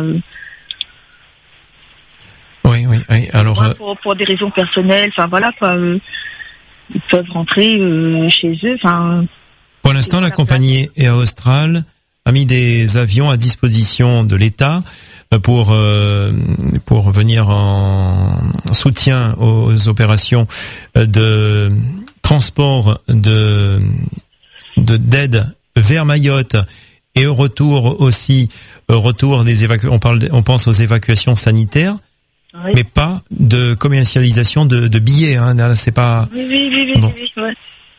Speaker 5: Oui, oui, oui. Alors
Speaker 17: ouais, pour, pour des raisons personnelles, enfin voilà quoi. Euh, ils peuvent rentrer euh, chez eux, enfin.
Speaker 5: Pour l'instant, la compagnie Air Austral a mis des avions à disposition de l'État pour euh, pour venir en soutien aux opérations de transport de de d'aide vers Mayotte et au retour aussi au retour des évacu- on parle on pense aux évacuations sanitaires. Oui. Mais pas de commercialisation de, de billets, hein. Là, c'est pas.
Speaker 17: Oui, oui, oui, oui, bon. oui, oui ouais.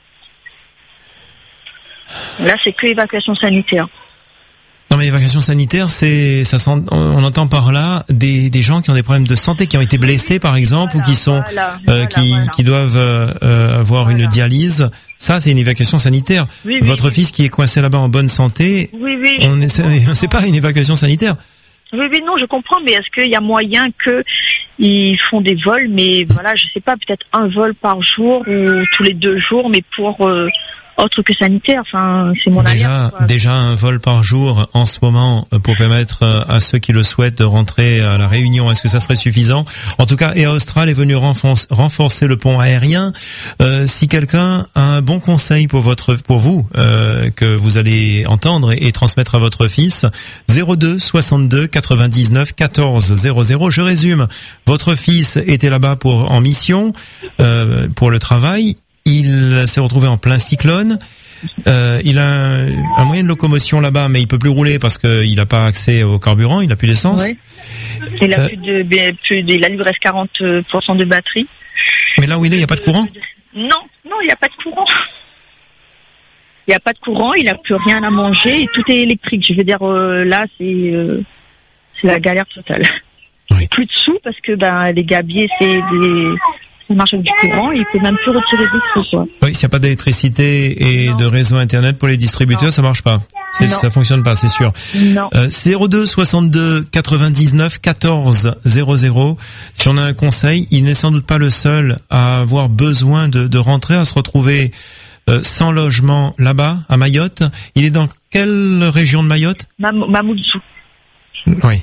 Speaker 17: Là, c'est que évacuation sanitaire.
Speaker 5: Non, mais évacuation sanitaire, c'est, ça sent, on entend par là des, des gens qui ont des problèmes de santé, qui ont été blessés, par exemple, voilà, ou qui sont,
Speaker 17: voilà,
Speaker 5: euh,
Speaker 17: voilà,
Speaker 5: qui,
Speaker 17: voilà.
Speaker 5: qui doivent euh, avoir voilà. une dialyse. Ça, c'est une évacuation sanitaire.
Speaker 17: Oui,
Speaker 5: Votre
Speaker 17: oui,
Speaker 5: fils qui est coincé là-bas en bonne santé,
Speaker 17: oui, oui,
Speaker 5: on essaie, c'est pas une évacuation sanitaire.
Speaker 17: Oui, oui, non, je comprends, mais est-ce qu'il y a moyen que ils font des vols, mais voilà, je sais pas, peut-être un vol par jour ou tous les deux jours, mais pour euh, autre que sanitaire. Enfin, c'est mon
Speaker 5: déjà,
Speaker 17: alerte,
Speaker 5: déjà un vol par jour en ce moment pour permettre à ceux qui le souhaitent de rentrer à la Réunion. Est-ce que ça serait suffisant? En tout cas, Air Austral est venu renforcer, renforcer le pont aérien. Euh, si quelqu'un a un bon conseil pour votre, pour vous, euh, que vous allez entendre et, et transmettre à votre fils, zéro deux soixante-deux quatre-vingt-dix-neuf quatorze zéro zéro. Je résume. Votre fils était là-bas pour en mission euh, pour le travail. Il s'est retrouvé en plein cyclone. Euh, il a un, un moyen de locomotion là-bas, mais il peut plus rouler parce qu'il n'a pas accès au carburant, il n'a plus d'essence.
Speaker 17: Oui. Il a
Speaker 5: euh,
Speaker 17: plus de, plus de, il lui reste quarante pour cent de batterie.
Speaker 5: Mais là où il est, il n'y a pas de courant?
Speaker 17: Non, non, il n'y a pas de courant. Il n'y a pas de courant, il n'a plus rien à manger et tout est électrique. Je veux dire, euh, là, c'est, euh, c'est la galère totale. Oui. Plus de sous parce que ben les gabiers, c'est des... Il marche avec du courant, il peut même plus retirer de ce soit.
Speaker 5: Oui, s'il n'y a pas d'électricité et non. de réseau internet pour les distributeurs, non. ça marche pas. C'est, ça fonctionne pas, c'est sûr.
Speaker 17: Non.
Speaker 5: Euh, zéro deux soixante-deux quatre-vingt-dix-neuf quatorze zéro zéro. Si on a un conseil, il n'est sans doute pas le seul à avoir besoin de, de rentrer, à se retrouver euh, sans logement là-bas, à Mayotte. Il est dans quelle région de Mayotte?
Speaker 17: Mam- Mamoudzou.
Speaker 5: Oui.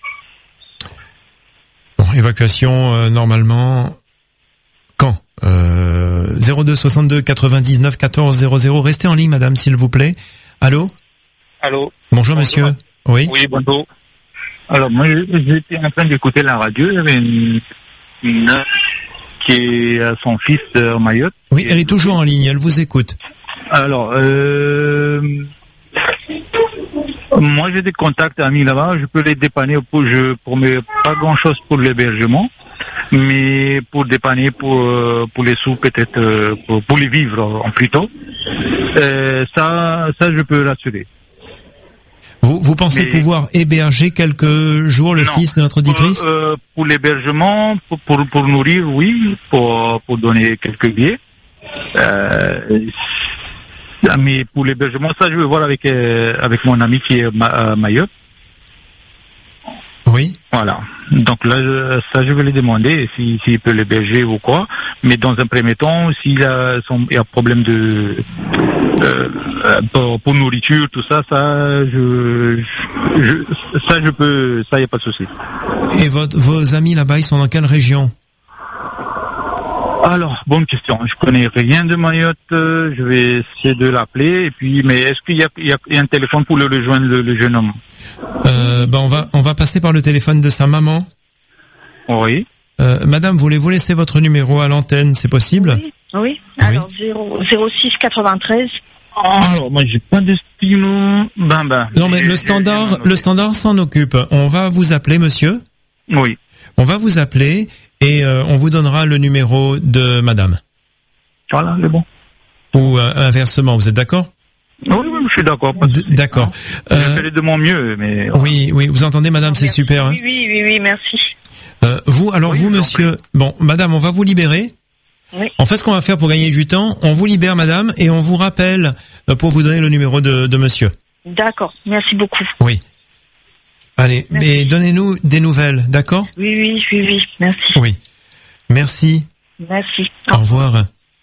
Speaker 5: Bon, évacuation euh, normalement. Quand euh, zéro deux soixante-deux quatre-vingt-dix-neuf quatorze zéro zéro. Restez en ligne, madame, s'il vous plaît. Allô?
Speaker 18: Allô?
Speaker 5: Bonjour, bonjour monsieur. Oui?
Speaker 18: Oui, bonjour. Alors, moi, j'étais en train d'écouter la radio. Il y avait une, une qui a son fils en Mayotte.
Speaker 5: Oui, elle est toujours en ligne, elle vous écoute.
Speaker 18: Alors, euh, moi, j'ai des contacts amis là-bas. Je peux les dépanner pour, je promets pas grand-chose pour l'hébergement. Mais pour dépanner pour pour les sous peut-être pour, pour les vivre en plutôt euh, ça ça je peux l'assurer.
Speaker 5: Vous vous pensez mais, pouvoir héberger quelques jours le
Speaker 18: non,
Speaker 5: fils de notre auditrice?
Speaker 18: Pour, euh, pour l'hébergement, pour, pour pour nourrir, oui, pour pour donner quelques billets. Euh, mais pour l'hébergement, ça je vais voir avec euh, avec mon ami qui est à Mayotte.
Speaker 5: Oui.
Speaker 18: Voilà. Donc là, je, ça, je vais lui demander s'il si, si peut l'héberger ou quoi. Mais dans un premier temps, s'il a, son, il y a problème de euh, pour, pour nourriture, tout ça, ça, je, je, ça, je peux, ça, il n'y a pas de souci.
Speaker 5: Et votre, vos amis là-bas, ils sont dans quelle région?
Speaker 18: Alors, bonne question. Je connais rien de Mayotte. Je vais essayer de l'appeler. Et puis, mais est-ce qu'il y a, il y a, il y a un téléphone pour le rejoindre le, le jeune homme?
Speaker 5: Euh, ben on va, on va passer par le téléphone de sa maman.
Speaker 18: Oui.
Speaker 5: Euh, madame, voulez-vous laisser votre numéro à l'antenne? C'est possible?
Speaker 17: Oui. Oui. Alors, zéro six quatre-vingt-treize.
Speaker 18: Alors, moi, j'ai pas de stylo. Ben, ben.
Speaker 5: Non, mais le standard, le standard s'en occupe. On va vous appeler, monsieur.
Speaker 18: Oui.
Speaker 5: On va vous appeler. Et euh, on vous donnera le numéro de madame.
Speaker 18: Voilà, c'est bon.
Speaker 5: Ou euh, inversement, vous êtes d'accord?
Speaker 18: Oui, oui, je suis d'accord.
Speaker 5: D- d'accord.
Speaker 18: Euh, je fais de mon mieux, mais...
Speaker 5: Oui, oui, vous entendez, madame, c'est super. Hein.
Speaker 17: Oui, oui, oui, oui, merci.
Speaker 5: Euh, vous, alors oui, vous, monsieur... Bon, madame, on va vous libérer.
Speaker 17: Oui.
Speaker 5: En fait, ce qu'on va faire pour gagner du temps, on vous libère, madame, et on vous rappelle pour vous donner le numéro de, de monsieur.
Speaker 17: D'accord, merci beaucoup.
Speaker 5: Oui. Allez,
Speaker 17: Merci.
Speaker 5: mais donnez-nous des nouvelles, d'accord?
Speaker 17: Oui, oui, oui, oui, merci.
Speaker 5: Oui. Merci.
Speaker 17: Merci.
Speaker 5: Au revoir.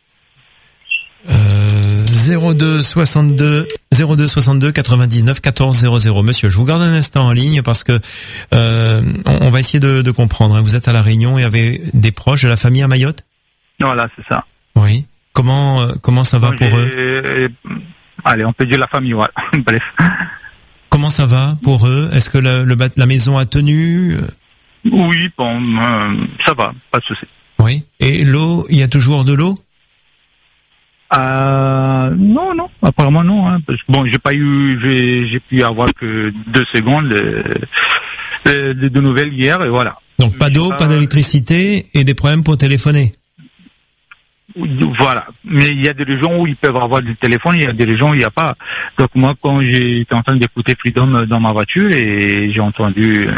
Speaker 5: Euh, zéro deux soixante-deux zéro deux soixante-deux quatre-vingt-dix-neuf quatorze zéro zéro. Monsieur, je vous garde un instant en ligne parce que euh, on, on va essayer de, de comprendre. Vous êtes à La Réunion et avez des proches de la famille à Mayotte?
Speaker 18: Voilà, c'est ça.
Speaker 5: Oui. Comment euh, comment ça va
Speaker 18: Donc,
Speaker 5: pour eux?
Speaker 18: euh, Allez, on peut dire la famille, voilà. Bref.
Speaker 5: Comment ça va pour eux? Est-ce que la, le, la maison a tenu?
Speaker 18: Oui, bon, euh, ça va, pas de souci.
Speaker 5: Oui. Et l'eau, il y a toujours de l'eau?
Speaker 18: Euh, non, non, apparemment non. Hein, parce que bon, j'ai pas eu, j'ai, j'ai pu avoir que deux secondes de, de, de nouvelles hier et voilà.
Speaker 5: Donc pas d'eau,
Speaker 18: euh,
Speaker 5: pas d'électricité et des problèmes pour téléphoner.
Speaker 18: Voilà. Mais il y a des régions où ils peuvent avoir du téléphone, il y a des régions où il n'y a pas. Donc moi, quand j'étais en train d'écouter Freedom dans ma voiture et j'ai entendu euh,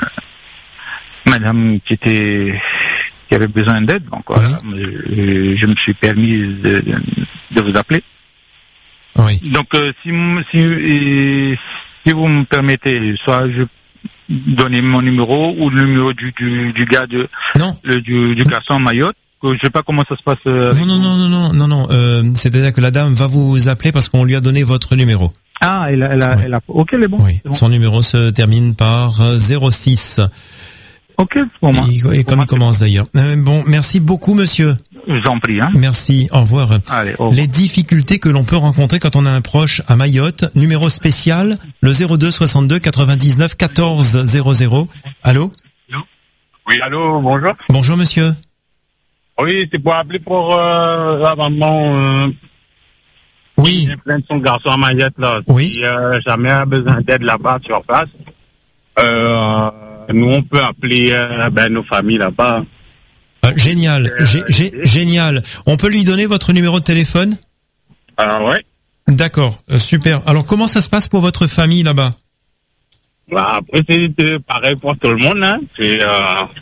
Speaker 18: madame qui était qui avait besoin d'aide, donc voilà, je, je me suis permis de, de vous appeler.
Speaker 5: Oui.
Speaker 18: Donc euh, si si et, si vous me permettez, soit je donner mon numéro ou le numéro du du, du gars de
Speaker 5: non.
Speaker 18: Le, du, du garçon à Mayotte. Que je sais pas comment ça se passe. Euh,
Speaker 5: non, non, non, non, non, non, non. Euh, c'est-à-dire que la dame va vous appeler parce qu'on lui a donné votre numéro.
Speaker 18: Ah, elle a, elle a,
Speaker 5: oui.
Speaker 18: elle a... Ok, elle est bon.
Speaker 5: Oui.
Speaker 18: C'est bon.
Speaker 5: Son numéro se termine par zéro six.
Speaker 18: Ok, pour moi.
Speaker 5: Et, et comme il commence d'ailleurs. Euh, bon, merci beaucoup, monsieur.
Speaker 18: Je vous en prie. Hein.
Speaker 5: Merci. Au revoir.
Speaker 18: Allez, au revoir.
Speaker 5: Les difficultés que l'on peut rencontrer quand on a un proche à Mayotte. Numéro spécial, le zéro deux soixante-deux quatre-vingt-dix-neuf quatorze zéro zéro. Allô?
Speaker 19: Oui, allô, bonjour.
Speaker 5: Bonjour, monsieur.
Speaker 19: Oui, c'est pour appeler pour euh, la maman. Euh,
Speaker 5: oui.
Speaker 19: Qui plaint de son garçon à Mayotte là.
Speaker 5: Oui.
Speaker 19: Si euh, jamais a besoin d'aide là-bas sur place, euh, nous on peut appeler euh, ben, nos familles là-bas.
Speaker 5: Euh, génial, euh, G- G- génial. On peut lui donner votre numéro de téléphone?
Speaker 19: Ah ouais.
Speaker 5: D'accord, euh, super. Alors comment ça se passe pour votre famille là-bas?
Speaker 19: Bah, après c'est euh, pareil pour tout le monde, hein. C'est euh,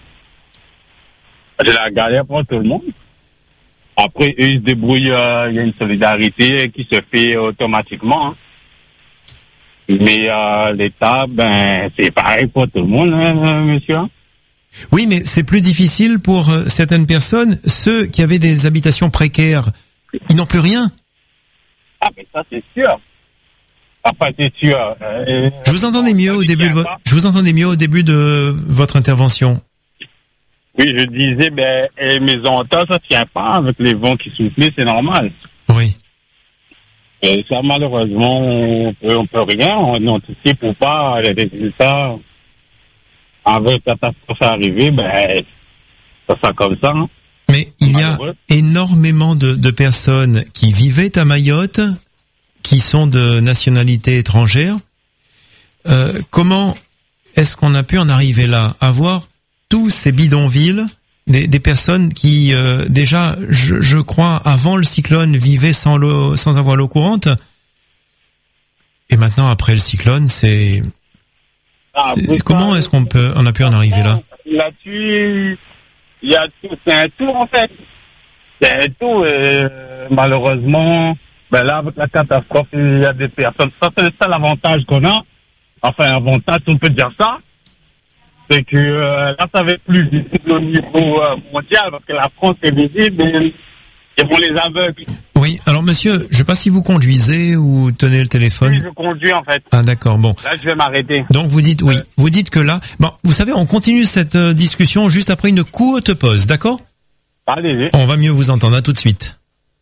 Speaker 19: c'est la galère pour tout le monde. Après, eux, ils se débrouillent, euh, il y a une solidarité qui se fait automatiquement. Hein. Mais euh, l'État, ben, c'est pareil pour tout le monde, hein, monsieur.
Speaker 5: Oui, mais c'est plus difficile pour euh, certaines personnes. Ceux qui avaient des habitations précaires, ils n'ont plus rien.
Speaker 19: Ah, mais ça, c'est sûr. Enfin, c'est sûr. Euh,
Speaker 5: je vous entendais mieux au début de vo- je vous entendais mieux au début de votre intervention.
Speaker 19: Oui, je disais, ben, les maisons en tas, ça tient pas avec les vents qui soufflent, c'est normal.
Speaker 5: Oui.
Speaker 19: Et ça, malheureusement, on peut, on peut rien, on anticipe ou pas les résultats. Avec la catastrophe arrivée, ben, ça sera comme ça. Hein.
Speaker 5: Mais il y a énormément de, de personnes qui vivaient à Mayotte, qui sont de nationalité étrangère. Euh, comment est-ce qu'on a pu en arriver là, avoir tous ces bidonvilles, des, des personnes qui euh, déjà, je, je crois, avant le cyclone, vivaient sans l'eau, sans avoir l'eau courante, et maintenant après le cyclone, c'est,
Speaker 19: ah,
Speaker 5: c'est, c'est comment est-ce qu'on peut, on a pu en arriver là?
Speaker 19: Là-dessus, il y a tout, c'est un tout en fait, c'est un tout. Et malheureusement, ben là avec la catastrophe, il y a des personnes. Ça c'est ça l'avantage qu'on a. Enfin, avantage, on peut dire ça. C'est que euh, là, ça va être plus visible au niveau euh, mondial, parce que la France est visible et, et pour les aveugles.
Speaker 5: Oui, alors monsieur, je sais pas si vous conduisez ou tenez le téléphone.
Speaker 19: Oui, je conduis en fait.
Speaker 5: Ah d'accord, bon.
Speaker 19: Là, je vais m'arrêter.
Speaker 5: Donc vous dites, oui, vous dites que là... Bon, vous savez, on continue cette euh, discussion juste après une courte pause, d'accord?
Speaker 19: Allez-y.
Speaker 5: On va mieux vous entendre, à tout de suite.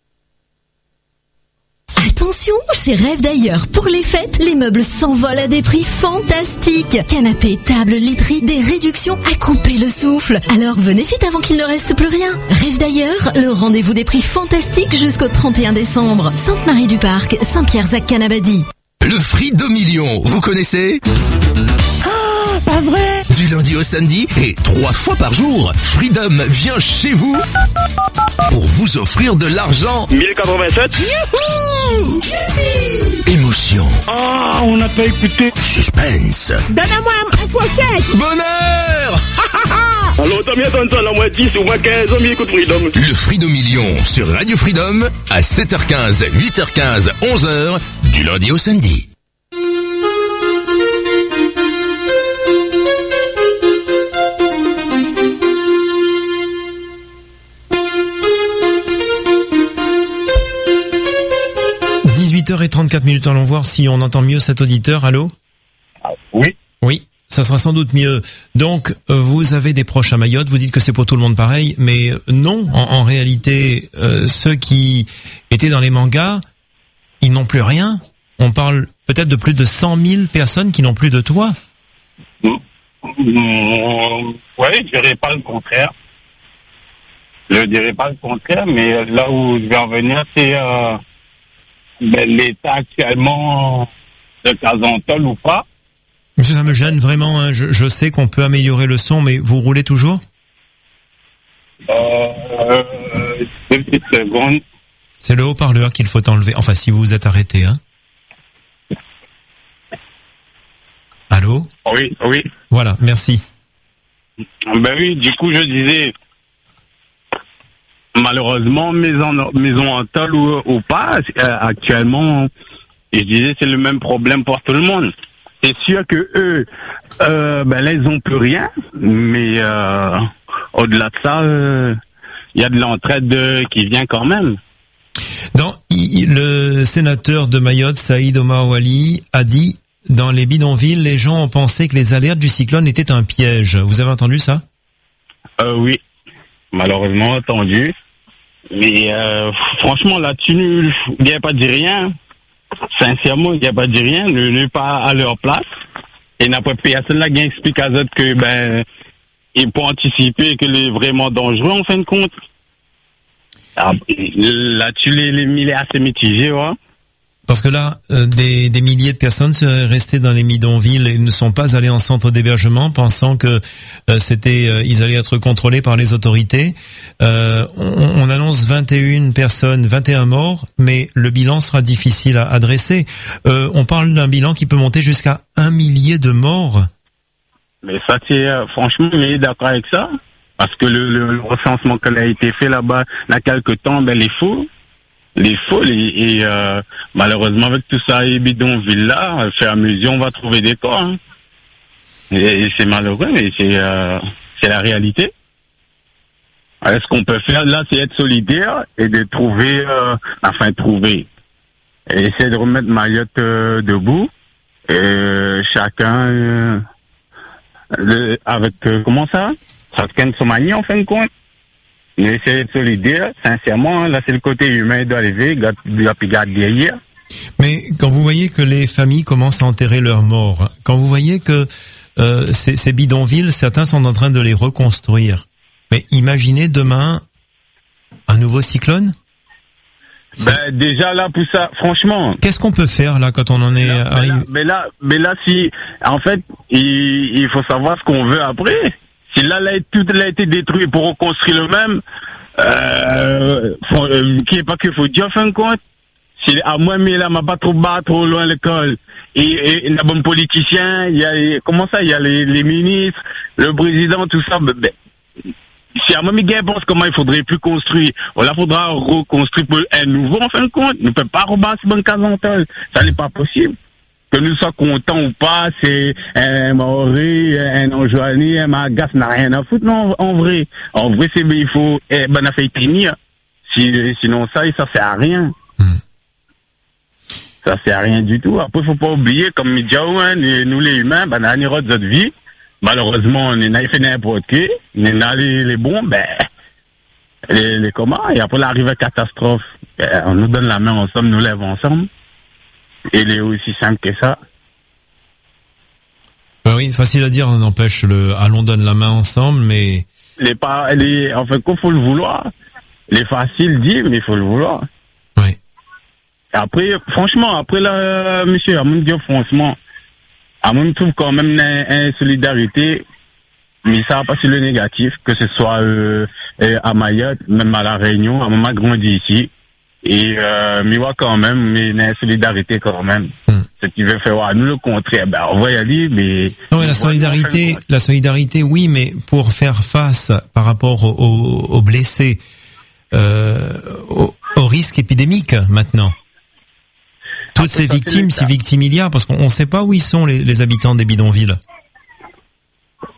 Speaker 11: Attention, chez Rêve d'ailleurs, pour les fêtes, les meubles s'envolent à des prix fantastiques. Canapés, tables, literie, des réductions à couper le souffle. Alors venez vite avant qu'il ne reste plus rien. Rêve d'ailleurs, le rendez-vous des prix fantastiques jusqu'au trente et un décembre. Sainte-Marie-du-Parc, Saint-Pierre-Zac-Canabadi.
Speaker 3: Le Freedom Million, vous connaissez?
Speaker 11: Oh, pas vrai!
Speaker 3: Du lundi au samedi et trois fois par jour, Freedom vient chez vous pour vous offrir de l'argent.
Speaker 20: mille quatre-vingt-sept.
Speaker 3: Youhou! Émotion.
Speaker 20: Ah, oh, on n'a pas écouté.
Speaker 3: Suspense.
Speaker 20: Donne-moi un pochette.
Speaker 3: Bonheur!
Speaker 20: Alors, t'as bien donné ça, là, moi dix ou moi quinze, on m'écoute Freedom.
Speaker 3: Le Freedom Million sur Radio Freedom à sept heures quinze, huit heures quinze, onze heures, du lundi au samedi.
Speaker 5: heures trente-quatre minutes, allons voir si on entend mieux cet auditeur. Allô ?
Speaker 19: Oui.
Speaker 5: Oui, ça sera sans doute mieux. Donc, vous avez des proches à Mayotte, vous dites que c'est pour tout le monde pareil, mais non, en, en réalité, euh, ceux qui étaient dans les mangas, ils n'ont plus rien. On parle peut-être de plus de cent mille personnes qui n'ont plus de toit.
Speaker 19: Mmh. Mmh. Oui, je dirais pas le contraire. Je dirais pas le contraire, mais là où je vais en venir, c'est euh, ben, l'État actuellement de Casantol ou pas.
Speaker 5: Monsieur, ça me gêne vraiment. Hein. Je, je sais qu'on peut améliorer le son, mais vous roulez toujours ?
Speaker 19: Euh, deux petites secondes.
Speaker 5: C'est le haut-parleur qu'il faut enlever. Enfin, si vous vous êtes arrêté, hein. Allô ?
Speaker 19: Oui, oui.
Speaker 5: Voilà, merci.
Speaker 19: Ben oui, du coup, je disais, malheureusement, maison, maison en tôle ou, ou pas, euh, actuellement, je disais, c'est le même problème pour tout le monde. C'est sûr que eux, euh, ben là, ils ont plus rien, mais euh, au-delà de ça, il euh, y a de l'entraide euh, qui vient quand même.
Speaker 5: Dans, il, le sénateur de Mayotte, Saïd Omar Wali, a dit, dans les bidonvilles, les gens ont pensé que les alertes du cyclone étaient un piège. Vous avez entendu ça ?
Speaker 19: Euh, oui, malheureusement entendu. Mais euh, franchement, là-dessus, il n'y a pas dit rien. Sincèrement, il n'y a pas dit rien. Ne n'est pas à leur place. Et n'a pas personne là qui explique à eux que ben ils peuvent anticiper que c'est vraiment dangereux en fin de compte. Ah, là-dessus, les, les mille est assez mitigé, ouais.
Speaker 5: Parce que là, euh, des, des milliers de personnes seraient restées dans les bidonvilles et ne sont pas allées en centre d'hébergement, pensant que euh, c'était, euh, ils allaient être contrôlés par les autorités. Euh, on, on annonce vingt et une personnes, vingt et un morts, mais le bilan sera difficile à, à dresser. Euh, on parle d'un bilan qui peut monter jusqu'à un millier de morts.
Speaker 19: Mais ça, c'est euh, franchement, on est d'accord avec ça, parce que le, le, le recensement qui a été fait là-bas, il y a quelques temps, ben les faux. Les faux, et, et euh, malheureusement avec tout ça et bidonville là, au fur et à mesure on va trouver des corps. Hein. Et, et c'est malheureux, mais c'est euh, c'est la réalité. Alors, ce qu'on peut faire là, c'est être solidaire et de trouver, euh, enfin trouver, et essayer de remettre Mayotte euh, debout. Et chacun euh, le, avec euh, comment ça, chacun de son manière en fin de compte. Mais c'est solidaire, sincèrement, là c'est le côté humain qui doit arriver, il doit garder derrière.
Speaker 5: Mais quand vous voyez que les familles commencent à enterrer leurs morts, quand vous voyez que euh, ces, ces bidonvilles, certains sont en train de les reconstruire, mais imaginez demain un nouveau cyclone.
Speaker 19: Ben déjà là pour ça, franchement.
Speaker 5: Qu'est-ce qu'on peut faire là quand on en est
Speaker 19: là,
Speaker 5: arrivé?
Speaker 19: Mais là, mais là, si, en fait, il, il faut savoir ce qu'on veut après. Si là, là tout a été détruit pour reconstruire le même, euh, faut, euh, qui est pas que faut dire en fin de compte. Si à moi, mais là, m'a pas trop bas, trop loin l'école. Et, et, et les bons politiciens, il y a, comment ça, il y a les, les ministres, le président, tout ça, ben, ben si à moi, mes gars pensent comment il faudrait plus construire, là, il faudra reconstruire pour un nouveau, en fin de compte. Ne peut pas rebasser bonne casantole. Ça n'est pas possible. Que nous soyons contents ou pas, c'est un Maori, un Anjouani, un Magas, n'a rien à foutre, non, en vrai. En vrai, c'est, il faut, eh, ben, fait tenir. Si, sinon, ça, ça sert à rien. Mm. Ça sert à rien du tout. Après, faut pas oublier, comme Midjaou, hein, nous, les humains, ben, on a notre vie. Malheureusement, on est fait n'importe qui. On est les, les bons, ben, les, les comment, et après, l'arrivée à catastrophe, ben, on nous donne la main ensemble, nous lève ensemble. Et il est aussi simple que ça.
Speaker 5: Ben oui, facile à dire, n'empêche, le, allons donne la main ensemble, mais...
Speaker 19: Les pas, les, en fait, qu'il faut le vouloir. Les faciles dire, mais il faut le vouloir.
Speaker 5: Oui.
Speaker 19: Après, franchement, après là, monsieur, à mon dire, franchement, à mon trouve quand même une, une solidarité, mais ça va pas sur le négatif, que ce soit euh, à Mayotte, même à La Réunion, à mon grandi ici. Et euh, mais ouais, quand même, mais une solidarité quand même. Hmm. Ce qui veut faire ouais, nous le contraire, ben on va y aller, mais
Speaker 5: non, mais la solidarité, la solidarité, oui, mais pour faire face par rapport aux, aux, aux blessés, euh, au, au risque épidémique maintenant. Toutes Après, ces victimes, si victimes il y a, parce qu'on ne sait pas où ils sont les, les habitants des bidonvilles.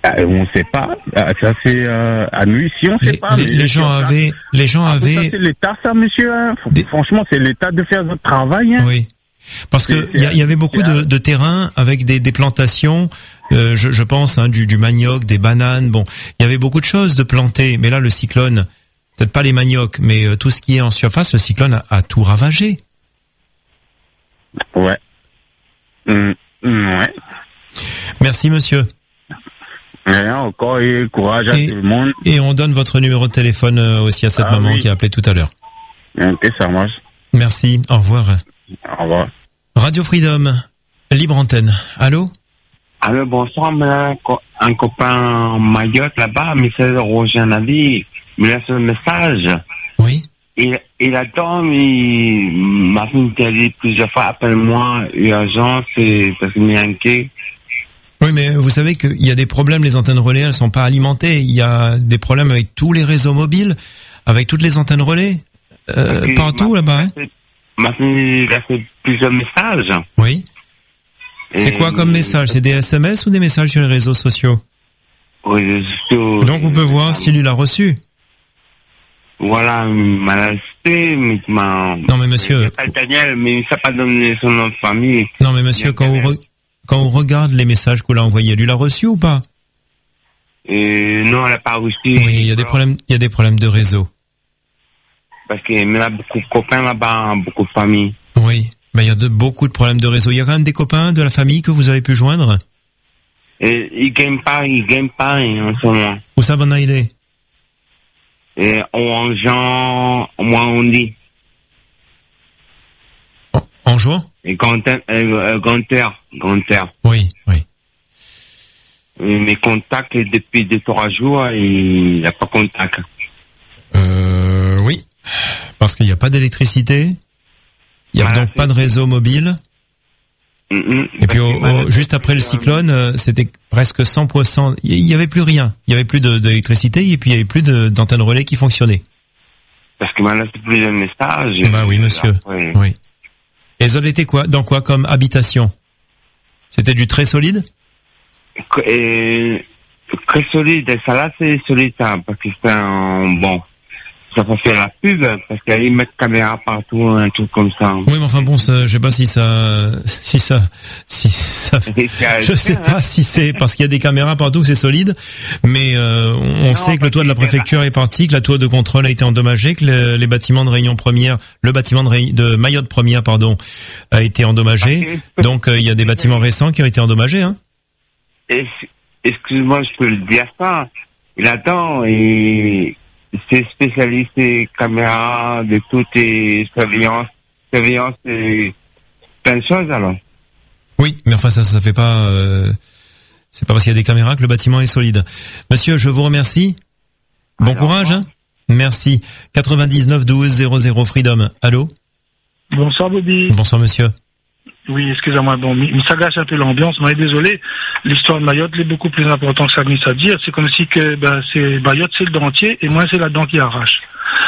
Speaker 19: Euh, on ne sait pas. Euh, ça c'est euh, à nous ici, on ne sait
Speaker 5: les,
Speaker 19: pas.
Speaker 5: Les, les gens avaient, les gens
Speaker 19: ah,
Speaker 5: avaient.
Speaker 19: Ça, c'est l'État, ça, monsieur. Hein. Des... Franchement, c'est l'État de faire notre travail. Hein.
Speaker 5: Oui. Parce que il y, y avait beaucoup de, de terrains avec des, des plantations. Euh, je, je pense hein, du, du manioc, des bananes. Bon, il y avait beaucoup de choses de planter. Mais là, le cyclone, peut-être pas les maniocs, mais euh, tout ce qui est en surface, le cyclone a, a tout ravagé.
Speaker 19: Ouais. Mmh. Ouais.
Speaker 5: Merci, monsieur.
Speaker 19: Et encore, et courage à
Speaker 5: et,
Speaker 19: tout le monde.
Speaker 5: Et on donne votre numéro de téléphone aussi à cette ah, maman oui. qui a appelé tout à l'heure.
Speaker 19: Ok, ça marche.
Speaker 5: Merci, au revoir.
Speaker 19: Au revoir.
Speaker 5: Radio Freedom, libre antenne. Allô?
Speaker 21: Allô, bonsoir, un, un copain Mayotte là-bas, monsieur Roger Navi, me laisse un message.
Speaker 5: Oui.
Speaker 21: Et, et là-dedans, il m'a fait dit plusieurs fois, appelle-moi, urgence, et parce qu'il m'est inquiet.
Speaker 5: Oui, mais vous savez qu'il y a des problèmes, les antennes relais, elles sont pas alimentées. Il y a des problèmes avec tous les réseaux mobiles, avec toutes les antennes relais, euh, okay, partout là-bas. Hein.
Speaker 21: M'a fait plusieurs messages.
Speaker 5: Oui. C'est quoi comme message? C'est des S M S ou des messages sur les réseaux sociaux?
Speaker 21: Oui, sur...
Speaker 5: Donc on peut voir s'il il l'a reçu.
Speaker 21: Voilà, il m'a laissé, mais il m'a...
Speaker 5: Non mais monsieur...
Speaker 21: Il s'appelle Daniel, mais il ne sait pas donner son nom de famille.
Speaker 5: Non mais monsieur, quand on, re... quand on regarde les messages qu'on l'a envoyés, lui l'a reçu ou pas?
Speaker 21: euh, Non, elle n'a pas reçu.
Speaker 5: Oui, il y a des problèmes, il y a des problèmes de réseau.
Speaker 21: Parce qu'il y a beaucoup de copains là-bas, beaucoup de familles.
Speaker 5: Oui, ben il y a de, beaucoup de problèmes de réseau. Il y a quand même des copains de la famille que vous avez pu joindre?
Speaker 21: Et ils ne gagnent pas, ils ne gagnent pas en ce moment.
Speaker 5: Où ça va aller?
Speaker 21: Et en Jean, moi on dit.
Speaker 5: En, en juin?
Speaker 21: Et Ganter, euh, Ganter, Ganter.
Speaker 5: Oui, oui.
Speaker 21: Et mes contacts depuis deux trois jours, il n'y a pas de contact.
Speaker 5: Euh, oui. Parce qu'il n'y a pas d'électricité. Il n'y a voilà, donc pas de réseau mobile.
Speaker 21: Mm-hmm.
Speaker 5: Et puis au, au, juste après le cyclone, euh, c'était presque cent pour cent. Il n'y avait plus rien. Il n'y avait plus de, d'électricité et puis il n'y avait plus de, d'antennes relais qui fonctionnaient.
Speaker 21: Parce que maintenant c'est plus de messages.
Speaker 5: Bah oui, monsieur. Après... Oui. Et ça était quoi? Dans quoi comme habitation? C'était du très solide?
Speaker 21: Et, très solide. Et ça là c'est solide hein, parce que c'est un bon. Ça va faire la pub parce qu'ils mettent caméra partout, un truc comme ça.
Speaker 5: Oui, mais enfin bon, ça, je sais pas si ça, si ça, si ça, je sais pas si c'est parce qu'il y a des caméras partout que c'est solide, mais euh, on non, sait que le toit de la préfecture est parti, que la tour de contrôle a été endommagée, que le, les bâtiments de Réunion Première, le bâtiment de, Ré, de Mayotte Première, pardon, a été endommagé. Donc euh, il y a des bâtiments récents qui ont été endommagés, hein.
Speaker 21: Excuse-moi, je peux le dire ça. Il attend et c'est spécialisé caméra de toutes les surveillance, surveillance et plein de choses alors.
Speaker 5: Oui, mais enfin ça, ça fait pas, euh, c'est pas parce qu'il y a des caméras que le bâtiment est solide. Monsieur, je vous remercie. Bon alors, courage, hein. Merci. quatre-vingt-dix-neuf douze zéro zéro Freedom. Allô?
Speaker 22: Bonsoir Bobby.
Speaker 5: Bonsoir monsieur.
Speaker 22: Oui, excusez-moi, bon, ça gâche un peu l'ambiance, mais désolé, l'histoire de Mayotte est beaucoup plus importante que ça glisse à dire. C'est comme si que ben, c'est Mayotte, c'est le dentier, et moi, c'est la dent qui arrache.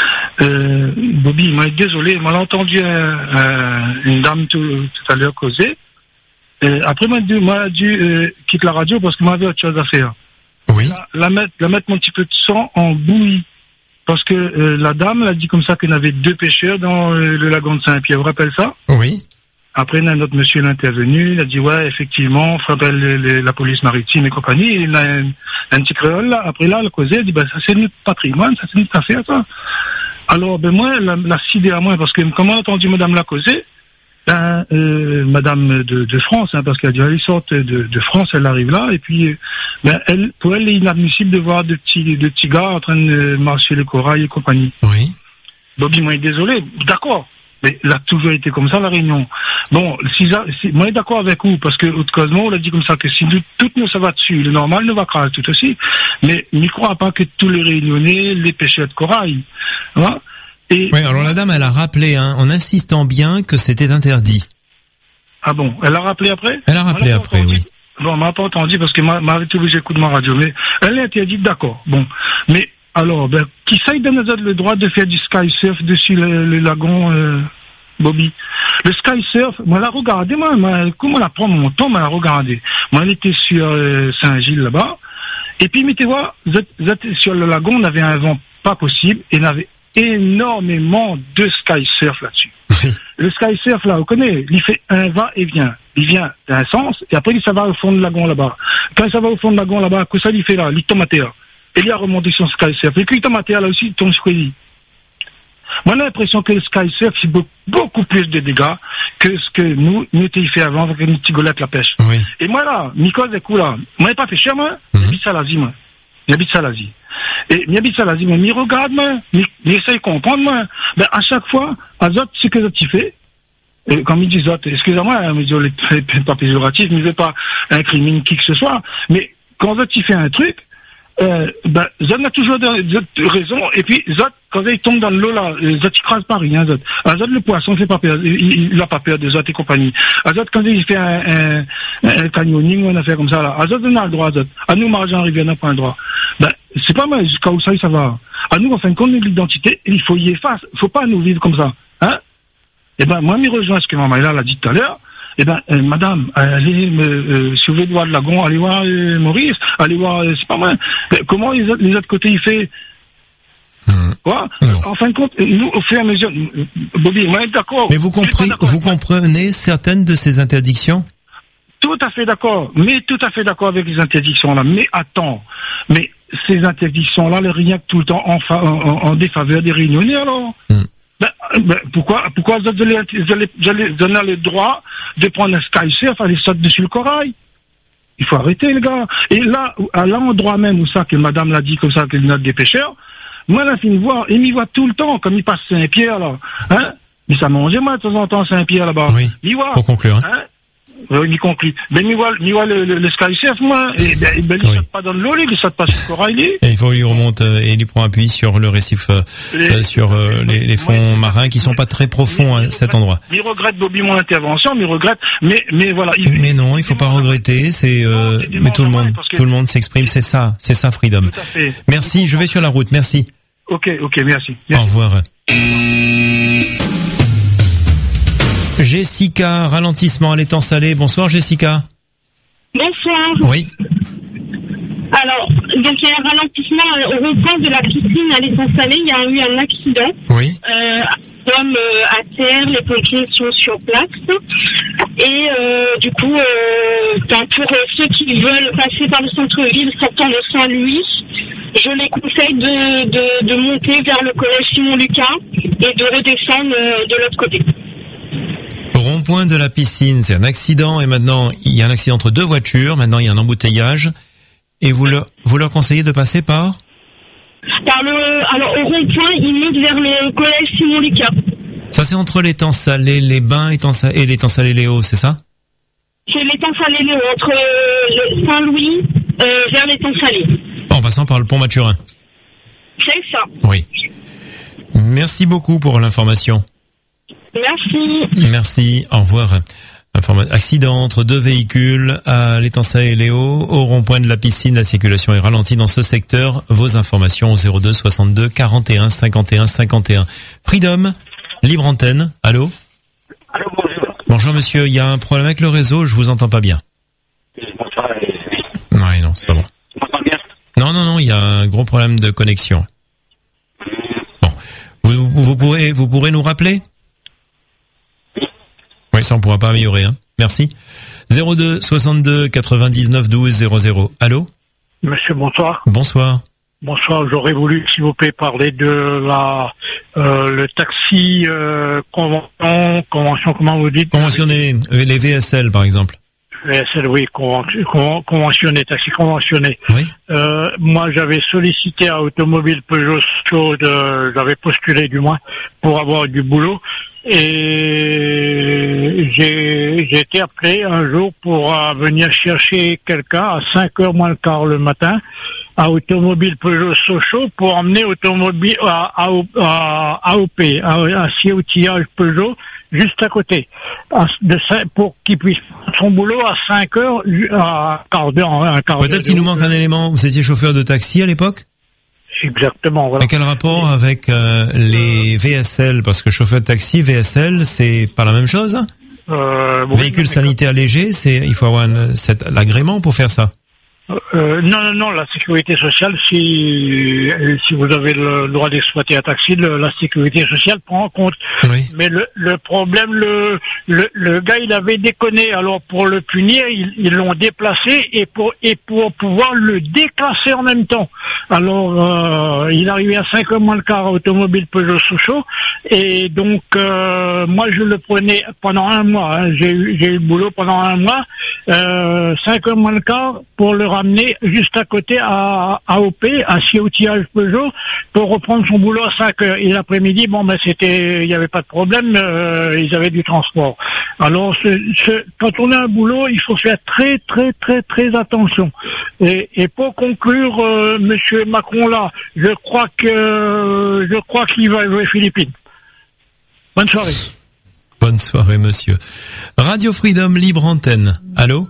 Speaker 22: Euh, Bobby, moi, désolé, moi, j'ai entendu euh, euh, une dame tout, tout à l'heure causer. Euh, après, moi, j'ai moi, dû euh, quitter la radio parce que moi, j'avais autre chose à faire.
Speaker 5: Oui.
Speaker 22: La, la, mettre, la mettre un petit peu de sang en bouillie. Parce que euh, la dame, elle a dit comme ça qu'il y avait deux pêcheurs dans euh, le lagon de Saint-Pierre. Vous rappelez ça?
Speaker 5: Oui.
Speaker 22: Après, un autre monsieur est intervenu, il a dit, ouais, effectivement, il faut appeler la police maritime et compagnie, et il a un, un petit créole, là. Après, là, le causé, il dit, ben, ça, c'est notre patrimoine, ça, c'est notre affaire, ça. Alors, ben, moi, la, la cidée à moi, parce que, comme on a entendu madame la causé, ben, euh, madame de, de France, hein, parce qu'elle a dit, elle sort de, de France, elle arrive là, et puis, ben, elle, pour elle, il est inadmissible de voir de petits, de petits gars en train de marcher les corails et compagnie.
Speaker 5: Oui.
Speaker 22: Bobby, moi, désolé, d'accord. Mais elle a toujours été comme ça, la Réunion. Bon, si, si moi, je suis d'accord avec vous, parce que, Cosmo, on a dit comme ça, que si nous, toutes nous, ça va dessus, le normal nous va craser tout aussi. Mais, il ne croit pas que tous les Réunionnais, les pêcheurs de corail. Hein? Et,
Speaker 5: oui, alors la dame, elle a rappelé, hein, en insistant bien que c'était interdit.
Speaker 22: Ah bon? Elle a rappelé après?
Speaker 5: Elle a rappelé après, oui.
Speaker 22: Bon, on m'a pas entendu, parce que m'avait tout j'écoute ma radio, mais elle a interdite, d'accord. Bon. Mais, alors, ben, qui ça, il donne le droit de faire du sky surf dessus le, le lagon, euh, Bobby? Le sky surf, moi, la regardé, moi, moi, comment la prend mon temps, moi, la regardé. Moi, elle était sur euh, Saint-Gilles, là-bas, Et puis, mettez-vous, sur le lagon, on avait un vent pas possible et on avait énormément de sky surf là-dessus. Le sky surf, là, vous connaissez, il fait un va-et-vient. Il vient d'un sens, et après, ça va au fond de lagon là-bas. Quand ça va au fond de lagon là-bas, que ça il fait là, il tombe à terre. Et il a remonté son sky surf. Et puis, il tombe à terre là aussi, il tombe sur lui. Moi, j'ai l'impression que le sky surf, c'est beaucoup plus de dégâts que ce que nous, nous étions fait avant avec une petite golette la pêche.
Speaker 9: Oui.
Speaker 22: Et moi, là, Nicolas, c'est cool, là. Moi, j'ai pas fait cher, moi. Mm-hmm. J'habite ça, l'Asie, moi. J'habite ça, l'Asie. Et j'habite ça, l'Asie, mais m'y regarde, moi. J'essaie de comprendre, moi. Ben, à chaque fois, à Zot, ce que tu fais, et quand il dit Zot, excusez-moi, mais je pas péjoratif, mais je ne vais pas incriminer qui que ce soit, mais quand Zot, tu fais un truc, Euh, ben, Zot a toujours de, de, de raison, et puis Zot, quand il tombe dans l'eau là, Zot il crase pas rien, Zot. À Zot, le poisson fait pas peur, il, il a pas peur de Zot et compagnie. À Zot, quand il fait un, un, un canyoning ou une affaire comme ça là, à Zot, on a le droit, Zot. À nous, marger en rivière, on n'a pas le droit. Ben, c'est pas mal, jusqu'à où ça, ça va. À nous, en fin de compte, l'identité, il faut y effacer, il faut pas nous vivre comme ça, hein. Et ben, moi, m'y rejoins ce que maman là l'a dit tout à l'heure. Eh ben, euh, madame, allez, euh, si vous voulez voir de lagon, allez voir euh, Maurice, allez voir, euh, c'est pas mal. Mais comment les autres, les autres côtés, il fait mmh. Quoi non. En fin de compte, nous, au fur et à mesure, Bobby, moi, d'accord.
Speaker 5: Mais vous comprenez, vous comprenez certaines de ces interdictions?
Speaker 22: Tout à fait d'accord, mais tout à fait d'accord avec les interdictions-là. Mais attends, mais ces interdictions-là, les rien que tout le temps en, fa- en, en défaveur des réunionnais, alors mmh. Ben, ben, pourquoi, pourquoi vous allez, vous allez, vous allez donner le droit de prendre un sky surf, aller sauter dessus le corail? Il faut arrêter, les gars. Et là, à l'endroit même où ça, que madame l'a dit comme ça, qu'il note des pêcheurs, moi, là, il me voit, il m'y voit tout le temps, comme il passe Saint-Pierre, là. Hein? Mais ça mange, moi, de temps en temps, Saint-Pierre, là-bas.
Speaker 5: Oui.
Speaker 22: Il voit.
Speaker 5: Pour conclure, hein?
Speaker 22: hein? Oui, il conclut. Ben, il voit, il voit le, le, le sky surf, moi, et ben, ben il ne oui. saute pas dans l'eau, il ne saute pas sur le corail, lui.
Speaker 5: Et il faut lui remonte, euh, et il prend appui sur le récif, euh, les, euh, sur euh, les, les fonds moi, marins qui sont pas très profonds à cet endroit.
Speaker 22: Il regrette, Bobby, mon intervention, mais il regrette, mais, mais voilà. Il,
Speaker 5: mais non, il faut pas regretter, c'est, euh, non, c'est mais tout le monde, que... tout le monde s'exprime, c'est ça, c'est ça, Freedom.
Speaker 22: Tout à fait.
Speaker 5: Merci, je vais sur la route, merci.
Speaker 22: Ok, ok, merci. merci.
Speaker 5: Au revoir. Jessica, ralentissement à l'étang salé. Bonsoir Jessica.
Speaker 1: Bonsoir.
Speaker 5: Oui.
Speaker 1: Alors, donc il y a un ralentissement au rond-point de la piscine à l'étang salé. Il y a eu un accident.
Speaker 5: Oui.
Speaker 1: Euh, un homme euh, à terre, les pompiers sont sur place. Et euh, du coup, euh, ben, pour ceux qui veulent passer par le centre-ville sortant de Saint-Louis, je les conseille de, de, de monter vers le collège Simon-Lucas et de redescendre euh, de l'autre côté.
Speaker 5: Rond-point de la piscine, c'est un accident et maintenant il y a un accident entre deux voitures, maintenant il y a un embouteillage et vous leur, vous leur conseillez de passer par
Speaker 1: Par le, alors au rond-point, ils montent vers le collège Simon-Lucas.
Speaker 5: Ça c'est entre l'étang salé, les bains et l'étang salé Léo, c'est ça?
Speaker 1: C'est l'étang salé Léo, entre le Saint-Louis euh, vers l'étang salé.
Speaker 5: En passant par le pont Mathurin.
Speaker 1: C'est ça.
Speaker 5: Oui. Merci beaucoup pour l'information.
Speaker 1: Merci.
Speaker 5: Merci, au revoir. Informa- accident entre deux véhicules à l'étang salé Léo, au rond-point de la piscine, la circulation est ralentie dans ce secteur. Vos informations au zéro deux soixante-deux quarante et un cinquante et un cinquante et un. Freedom, libre antenne, allô?
Speaker 4: Allô, bonjour.
Speaker 5: Bonjour monsieur, il y a un problème avec le réseau, je vous entends pas bien. Ouais, non, c'est pas bon. Non, non, non, il y a un gros problème de connexion. Bon, vous, vous, vous pourrez, vous pourrez nous rappeler? Oui, ça on pourra pas améliorer, hein. Merci. zéro deux soixante-deux quatre-vingt-dix-neuf douze zéro zéro. Allô?
Speaker 22: Monsieur, bonsoir.
Speaker 5: Bonsoir.
Speaker 22: Bonsoir, j'aurais voulu, s'il vous plaît, parler de la euh, le taxi euh, convention, convention, comment vous dites?
Speaker 5: Conventionné, les V S L par exemple.
Speaker 22: V S L, oui, conven- conventionné, taxi conventionné.
Speaker 5: Oui.
Speaker 22: Euh, moi, j'avais sollicité à Automobile Peugeot, de, j'avais postulé du moins pour avoir du boulot. Et j'ai, j'ai été appelé un jour pour euh, venir chercher quelqu'un à cinq heures moins le quart le matin à Automobile Peugeot Sochaux pour emmener automobile à, à, à, à A O P, à, à Scie Outillage Peugeot, juste à côté, à, de, pour qu'il puisse faire son boulot à cinq heures, à un quart d'heure, un quart d'heure.
Speaker 5: Peut-être qu'il nous manque un élément. Vous étiez chauffeur de taxi à l'époque?
Speaker 22: Exactement, voilà.
Speaker 5: Et quel rapport avec euh, les V S L? Parce que chauffeur de taxi, V S L, c'est pas la même chose?
Speaker 22: euh, bon,
Speaker 5: Véhicule sanitaire léger, c'est il faut avoir un, cet, l'agrément pour faire ça.
Speaker 22: Euh, non, non, non, la sécurité sociale, si, si vous avez le droit d'exploiter un taxi, le, la sécurité sociale prend en compte.
Speaker 5: Oui.
Speaker 22: Mais le, le problème, le, le, le gars, il avait déconné. Alors, pour le punir, ils, ils l'ont déplacé et pour, et pour pouvoir le déclasser en même temps. Alors, euh, il arrivait à cinq heures moins le quart automobile Peugeot Sochaux. Et donc, euh, moi, je le prenais pendant un mois. Hein. J'ai eu, j'ai eu le boulot pendant un mois. Euh, cinq heures moins le quart pour le ramener juste à côté à, à O P, à Outillage Peugeot, pour reprendre son boulot à cinq heures. Et l'après-midi, bon, ben, c'était, il n'y avait pas de problème, euh, ils avaient du transport. Alors, ce, ce, quand on a un boulot, il faut faire très, très, très, très attention. Et, et pour conclure, euh, Monsieur Macron là, je crois que, je crois qu'il va jouer Philippines. Bonne soirée.
Speaker 5: Bonne soirée, monsieur. Radio Freedom, libre antenne. Allô?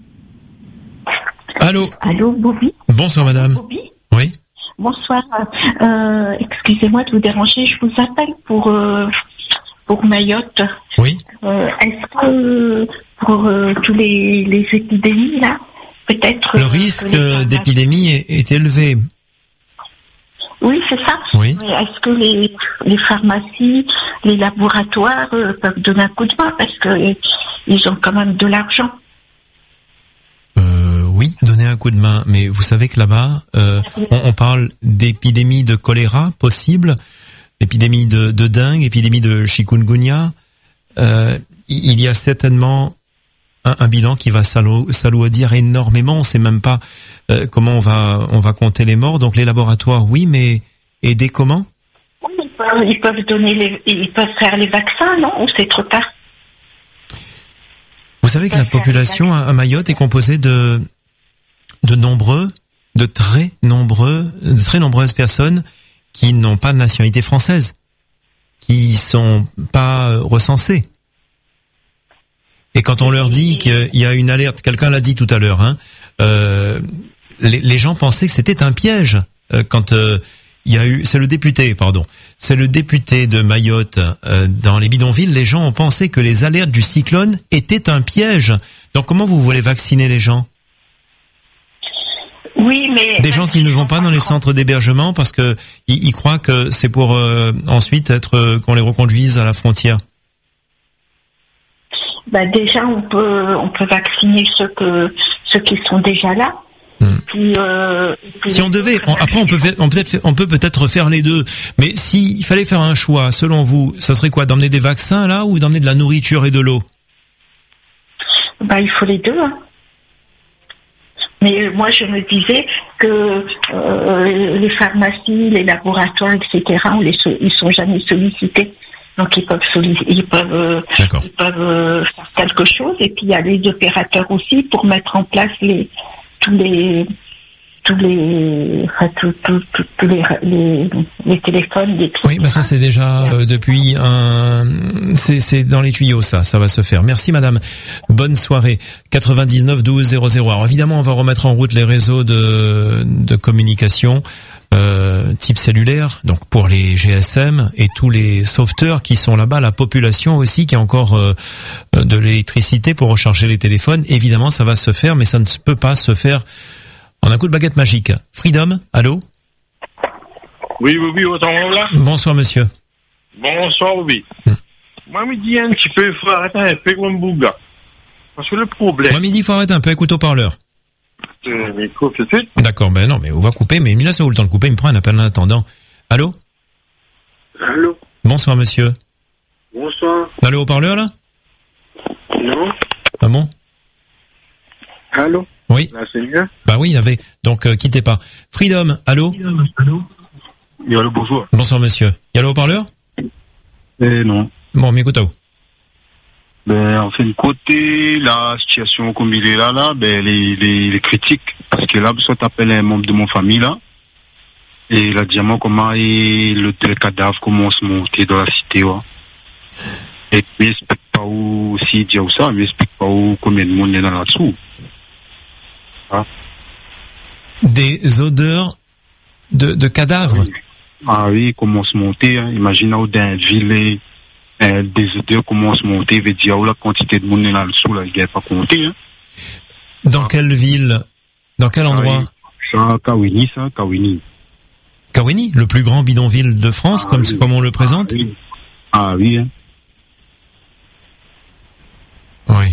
Speaker 5: Allô?
Speaker 7: Allô, Bobby?
Speaker 5: Bonsoir, madame.
Speaker 7: Bobby?
Speaker 5: Oui?
Speaker 7: Bonsoir. Euh, excusez-moi de vous déranger. Je vous appelle pour, euh, pour Mayotte.
Speaker 5: Oui?
Speaker 7: Euh, est-ce que pour euh, tous les, les épidémies, là, peut-être...
Speaker 5: Le risque
Speaker 7: euh,
Speaker 5: d'épidémie est, est élevé.
Speaker 7: Oui, c'est ça.
Speaker 5: Oui.
Speaker 7: Mais est-ce que les, les pharmacies, les laboratoires euh, peuvent donner un coup de main parce que euh, ils ont quand même de l'argent?
Speaker 5: Euh, oui, donner un coup de main. Mais vous savez que là-bas, euh, on, on parle d'épidémie de choléra possible, épidémie de, de dengue, épidémie de chikungunya. Euh, il y a certainement un, un bilan qui va s'alo- s'alourdir énormément. On ne sait même pas euh, comment on va on va compter les morts. Donc les laboratoires, oui, mais aider comment?
Speaker 7: Ils peuvent, ils peuvent donner les, ils peuvent faire les vaccins, non? Ou c'est trop tard?
Speaker 5: Vous savez que la population à Mayotte est composée de de nombreux, de très nombreux, de très nombreuses personnes qui n'ont pas de nationalité française, qui sont pas recensées. Et quand on leur dit qu'il y a une alerte, quelqu'un l'a dit tout à l'heure, hein, euh, les, les gens pensaient que c'était un piège euh, quand euh, il y a eu, c'est le député, pardon, c'est le député de Mayotte euh, dans les bidonvilles. Les gens ont pensé que les alertes du cyclone étaient un piège. Donc comment vous voulez vacciner les gens?
Speaker 7: Oui, mais
Speaker 5: des gens qui ne vont pas dans les centres d'hébergement parce que ils, ils croient que c'est pour euh, ensuite être euh, qu'on les reconduise à la frontière.
Speaker 7: Bah déjà, on peut on peut vacciner ceux que ceux qui sont déjà là.
Speaker 5: Hmm.
Speaker 7: Puis, euh, puis
Speaker 5: si on devait, on, après on peut on peut être on peut peut-être faire les deux. Mais s'il fallait faire un choix, selon vous, ça serait quoi, d'emmener des vaccins là ou d'emmener de la nourriture et de l'eau?
Speaker 7: Bah il faut les deux. Hein. Mais moi je me disais que euh, les pharmacies, les laboratoires, et cetera, on les ils sont jamais sollicités. Donc ils peuvent ils peuvent euh, ils peuvent euh, faire quelque chose. Et puis il y a les opérateurs aussi pour mettre en place les tous les tous les enfin, tous tous tous tous les, les les téléphones, les
Speaker 5: oui, bah ça c'est déjà euh, depuis un c'est c'est dans les tuyaux, ça ça va se faire. Merci madame. Bonne soirée. quatre-vingt-dix-neuf douze zéro zéro. Alors évidemment, on va remettre en route les réseaux de de communication euh type cellulaire, donc pour les G S M et tous les sauveteurs qui sont là-bas, la population aussi qui a encore euh, de l'électricité pour recharger les téléphones. Évidemment, ça va se faire, mais ça ne peut pas se faire en un coup de baguette magique. Freedom, allô?
Speaker 20: Oui, oui, oui, autant là.
Speaker 5: Bonsoir, monsieur.
Speaker 20: Bonsoir, oui. Hum. Moi, me dis un petit peu, il faut arrêter un peu comme Bouga. Parce que le problème...
Speaker 5: Moi, midi, il faut arrêter un peu, écoute au parleur.
Speaker 20: Euh, mais coupe tout de suite.
Speaker 5: D'accord, ben non, mais on va couper, mais là, ça vaut le temps de couper, il me prend un appel en attendant. Allô?
Speaker 20: Allô?
Speaker 5: Bonsoir, monsieur.
Speaker 20: Bonsoir.
Speaker 5: Allô, au parleur, là?
Speaker 20: Non.
Speaker 5: Ah bon?
Speaker 20: Allô?
Speaker 5: Oui.
Speaker 20: Là, c'est mieux.
Speaker 5: Bah oui, il y avait. Donc, euh, quittez pas. Freedom, allô?
Speaker 22: Allô?
Speaker 20: Oui, allô, bonjour.
Speaker 5: Bonsoir, monsieur. Il y a le haut-parleur?
Speaker 20: Eh non.
Speaker 5: Bon, mais écoute à vous.
Speaker 20: Ben, en fin de côté, la situation comme il est là, là, ben, les, les, les critiques, parce que là, soit t'appelles un membre de mon famille, là, et il a dit à moi comment et le, le cadavre commence à monter dans la cité, ouais. Et il n'explique pas où, s'il dit où ça, il n'explique pas où, combien de monde est dans là-dessous. Ah.
Speaker 5: Des odeurs de, de cadavres?
Speaker 20: Oui. Ah oui, il commence à monter, hein. Imagine où dans une ville, euh, des odeurs commencent à monter, il veut dire où la quantité de monde est là-dessous, là, il ne pas compter, hein.
Speaker 5: Dans quelle ville Dans quel endroit?
Speaker 20: Ça, Kawini, ça, Kawini.
Speaker 5: Kawini, le plus grand bidonville de France,
Speaker 20: ah,
Speaker 5: comme,
Speaker 20: oui.
Speaker 5: comme on le présente?
Speaker 20: Ah oui. Ah oui. Hein.
Speaker 5: Oui.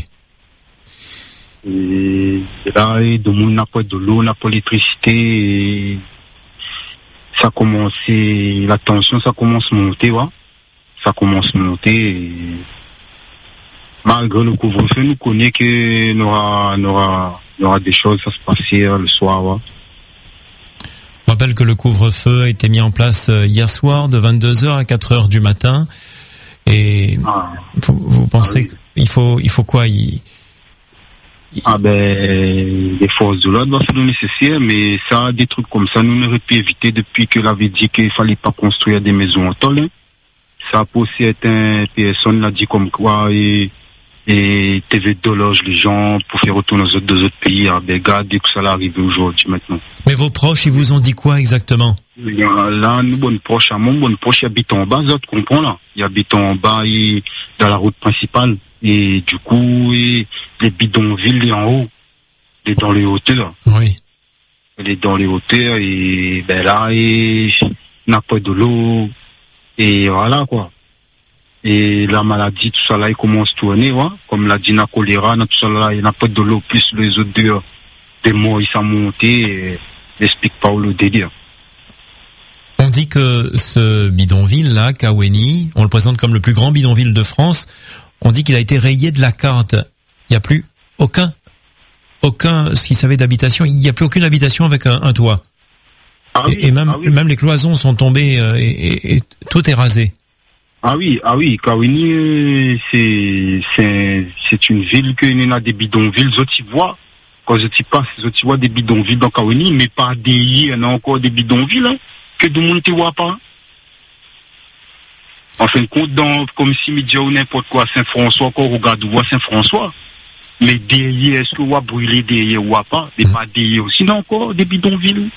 Speaker 20: Et là, de mon n'a pas de l'eau, n'a pas d'électricité. Et ça commence, la tension, ça commence à monter, ouais. Ça commence à monter. Et malgré le couvre-feu, nous connaissons que nous aura, nous aura, nous aura des choses à se passer le soir, ouais.
Speaker 5: Je rappelle que le couvre-feu a été mis en place hier soir de vingt-deux heures à quatre heures du matin. Et ah. vous, vous pensez ah oui. qu'il faut, il faut quoi il...
Speaker 20: Ah ben, les forces de l'ordre doivent faire le nécessaire, mais ça, des trucs comme ça, nous n'aurions pu éviter depuis que l'avait dit qu'il fallait pas construire des maisons en tôle. Hein. Ça a pour certaines personnes l'a dit comme quoi et, et T V deux loge les gens pour faire retourner aux autres, deux autres pays. Ah ben, regardez que ça l'est arrivé aujourd'hui maintenant.
Speaker 5: Mais vos proches, ils vous ont dit quoi exactement?
Speaker 20: Là, nous, bonnes proches, à mon bonne proche, il habite en bas, vous comprenez là. Il habite en bas, et dans la route principale. Et du coup, et les bidonvilles, il est en haut. Il est dans les hauteurs.
Speaker 5: Oui.
Speaker 20: Il est dans les hauteurs, et ben là, il n'a pas de l'eau. Et voilà, quoi. Et la maladie, tout ça là, il commence à tourner, ouais. Comme l'a dit, la choléra, tout ça là, il n'a pas de l'eau, plus les odeurs des morts, ils sont montés, et n'explique pas où le délire.
Speaker 5: On dit que ce bidonville-là, Kawini, on le présente comme le plus grand bidonville de France. On dit qu'il a été rayé de la carte. Il n'y a plus aucun, aucun, ce qu'il savait d'habitation, il n'y a plus aucune habitation avec un, un toit.
Speaker 20: Ah oui,
Speaker 5: et, et même,
Speaker 20: ah oui.
Speaker 5: même les cloisons sont tombées euh, et, et, et tout est rasé.
Speaker 20: Ah oui, ah oui, Kawini, c'est, c'est, c'est une ville que il y a des bidonvilles, autres y voient. Quand je t'y passe, je t'y vois des bidonvilles dans Kawini, mais pas des, il y en a encore des bidonvilles, hein, que tout le monde ne voit pas. En fin de compte, dans, comme si média ou n'importe quoi, Saint-François, qu'on regarde, on voit Saint-François. Mais derrière, est-ce qu'on va brûler derrière ou pas? Mais mmh. pas derrière aussi, non, encore des bidonvilles.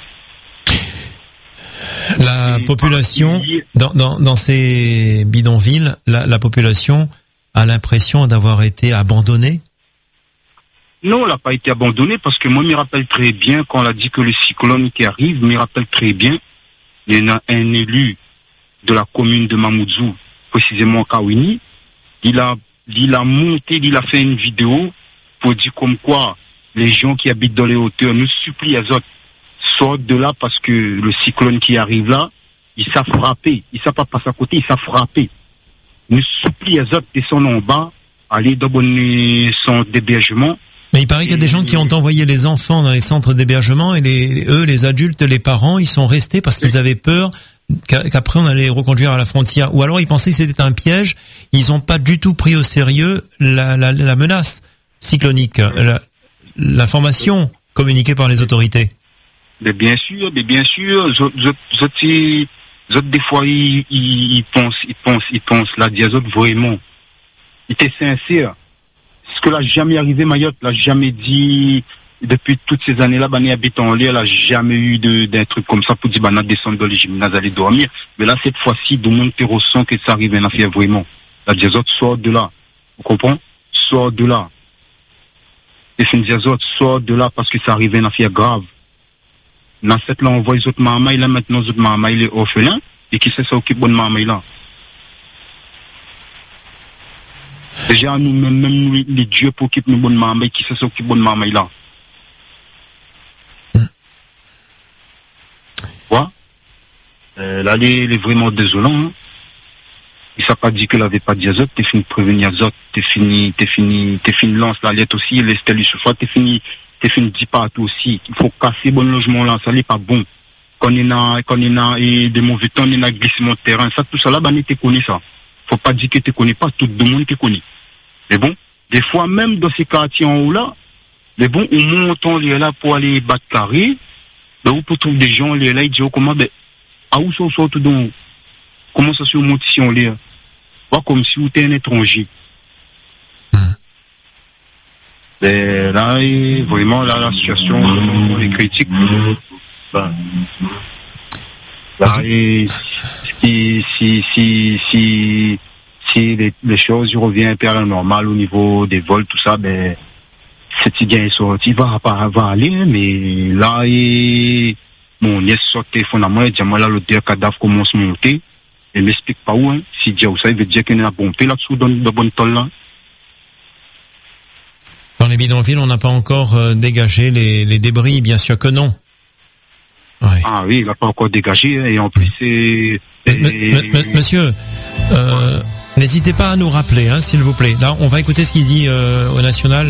Speaker 5: La Et population, dans, dans, dans ces bidonvilles, la, la population a l'impression d'avoir été abandonnée?
Speaker 20: Non, elle n'a pas été abandonnée parce que moi, je me rappelle très bien, quand on a dit que le cyclone qui arrive, je me rappelle très bien, il y en a un élu de la commune de Mamoudzou, précisément Kawini, il a, il a monté, il a fait une vidéo pour dire comme quoi les gens qui habitent dans les hauteurs nous supplient les autres sortent de là parce que le cyclone qui arrive là, il s'est frappé, il s'est pas passé à côté, il s'est frappé. Nous supplient les autres descendre en bas, aller dans le centre d'hébergement.
Speaker 5: Mais il paraît qu'il y a des gens qui ont envoyé les enfants dans les centres d'hébergement et les, eux, les adultes, les parents, ils sont restés parce qu'ils avaient peur qu'après on allait les reconduire à la frontière, ou alors ils pensaient que c'était un piège. Ils n'ont pas du tout pris au sérieux la, la, la menace cyclonique, la, l'information communiquée par les autorités.
Speaker 20: Mais bien sûr, mais bien sûr, je, je, je, je, je des fois ils, ils, ils pensent, ils pensent, ils pensent là, des autres vraiment, ils étaient sincères. Ce que là jamais arrivé Mayotte, là jamais dit. Depuis toutes ces années-là, bah, les habitants en l'air, là, jamais eu de, d'un truc comme ça pour dire, bah, on descend dans les gymnases, aller dormir. Mais là, cette fois-ci, tout le monde te ressent que ça arrive, en affaire vraiment. La diazote sort de là. Vous comprenez? Sort de là. Et c'est une diazote sort de là parce que ça arrive, en affaire grave. Dans cette là, on voit les autres mamans, là, maintenant, les autres mamans, il est orphelin. Et qui sait ça occupe bonne maman, là? Déjà, nous, même, même nous, les dieux pour occuper nos bonnes mamans, qui sait ça occupe bonne maman, là? Euh, là, il est vraiment désolant. Hein. Il s'est pas dit qu'il n'avait pas d'azote. T'es fini de prévenir azote. T'es fini, t'es fini, t'es fini lance la lettre aussi. L'estelle du souffle. T'es fini, t'es fini de dire partout aussi. Il faut casser bon logement là. Ça n'est pas bon. Quand il y a, quand il y a et des mauvais temps, il y a glissement de terrain. Ça, tout ça là, bah, tu connais ça. Faut pas dire que tu connais pas. Tout le monde te connaît. Mais bon, des fois même dans ces quartiers en haut là, mais bon, on monte on est là pour aller battre carré. Ben, on peut trouver des gens, les là, ils disent, oh, comment, ben, à où sont sortis donc, comment ça se monte si on l'est, pas comme si vous étiez un étranger. Mmh. Ben, là, et vraiment, là, la situation est critique. Ben, là, et, si, si, si, si, si les, les choses reviennent un peu à la normale au niveau des vols, tout ça, ben, cette gars est sorti, va, va, va aller, mais là, il, mon nièce sort téléphone à moi, il dit, moi, là, le deux cadavre commence à monter. Il m'explique pas où, hein. Si Dieu, ça, il veut dire qu'il y a pompé là-dessous, dans de bonne tolle, là.
Speaker 5: Dans les bidonvilles, on n'a pas encore euh, dégagé les, les débris, bien sûr que non. Ouais.
Speaker 20: Ah oui, il n'a pas encore dégagé, hein, et en plus, c'est...
Speaker 5: M- m- m- monsieur, euh, n'hésitez pas à nous rappeler, hein, s'il vous plaît. Là, on va écouter ce qu'il dit euh, au national.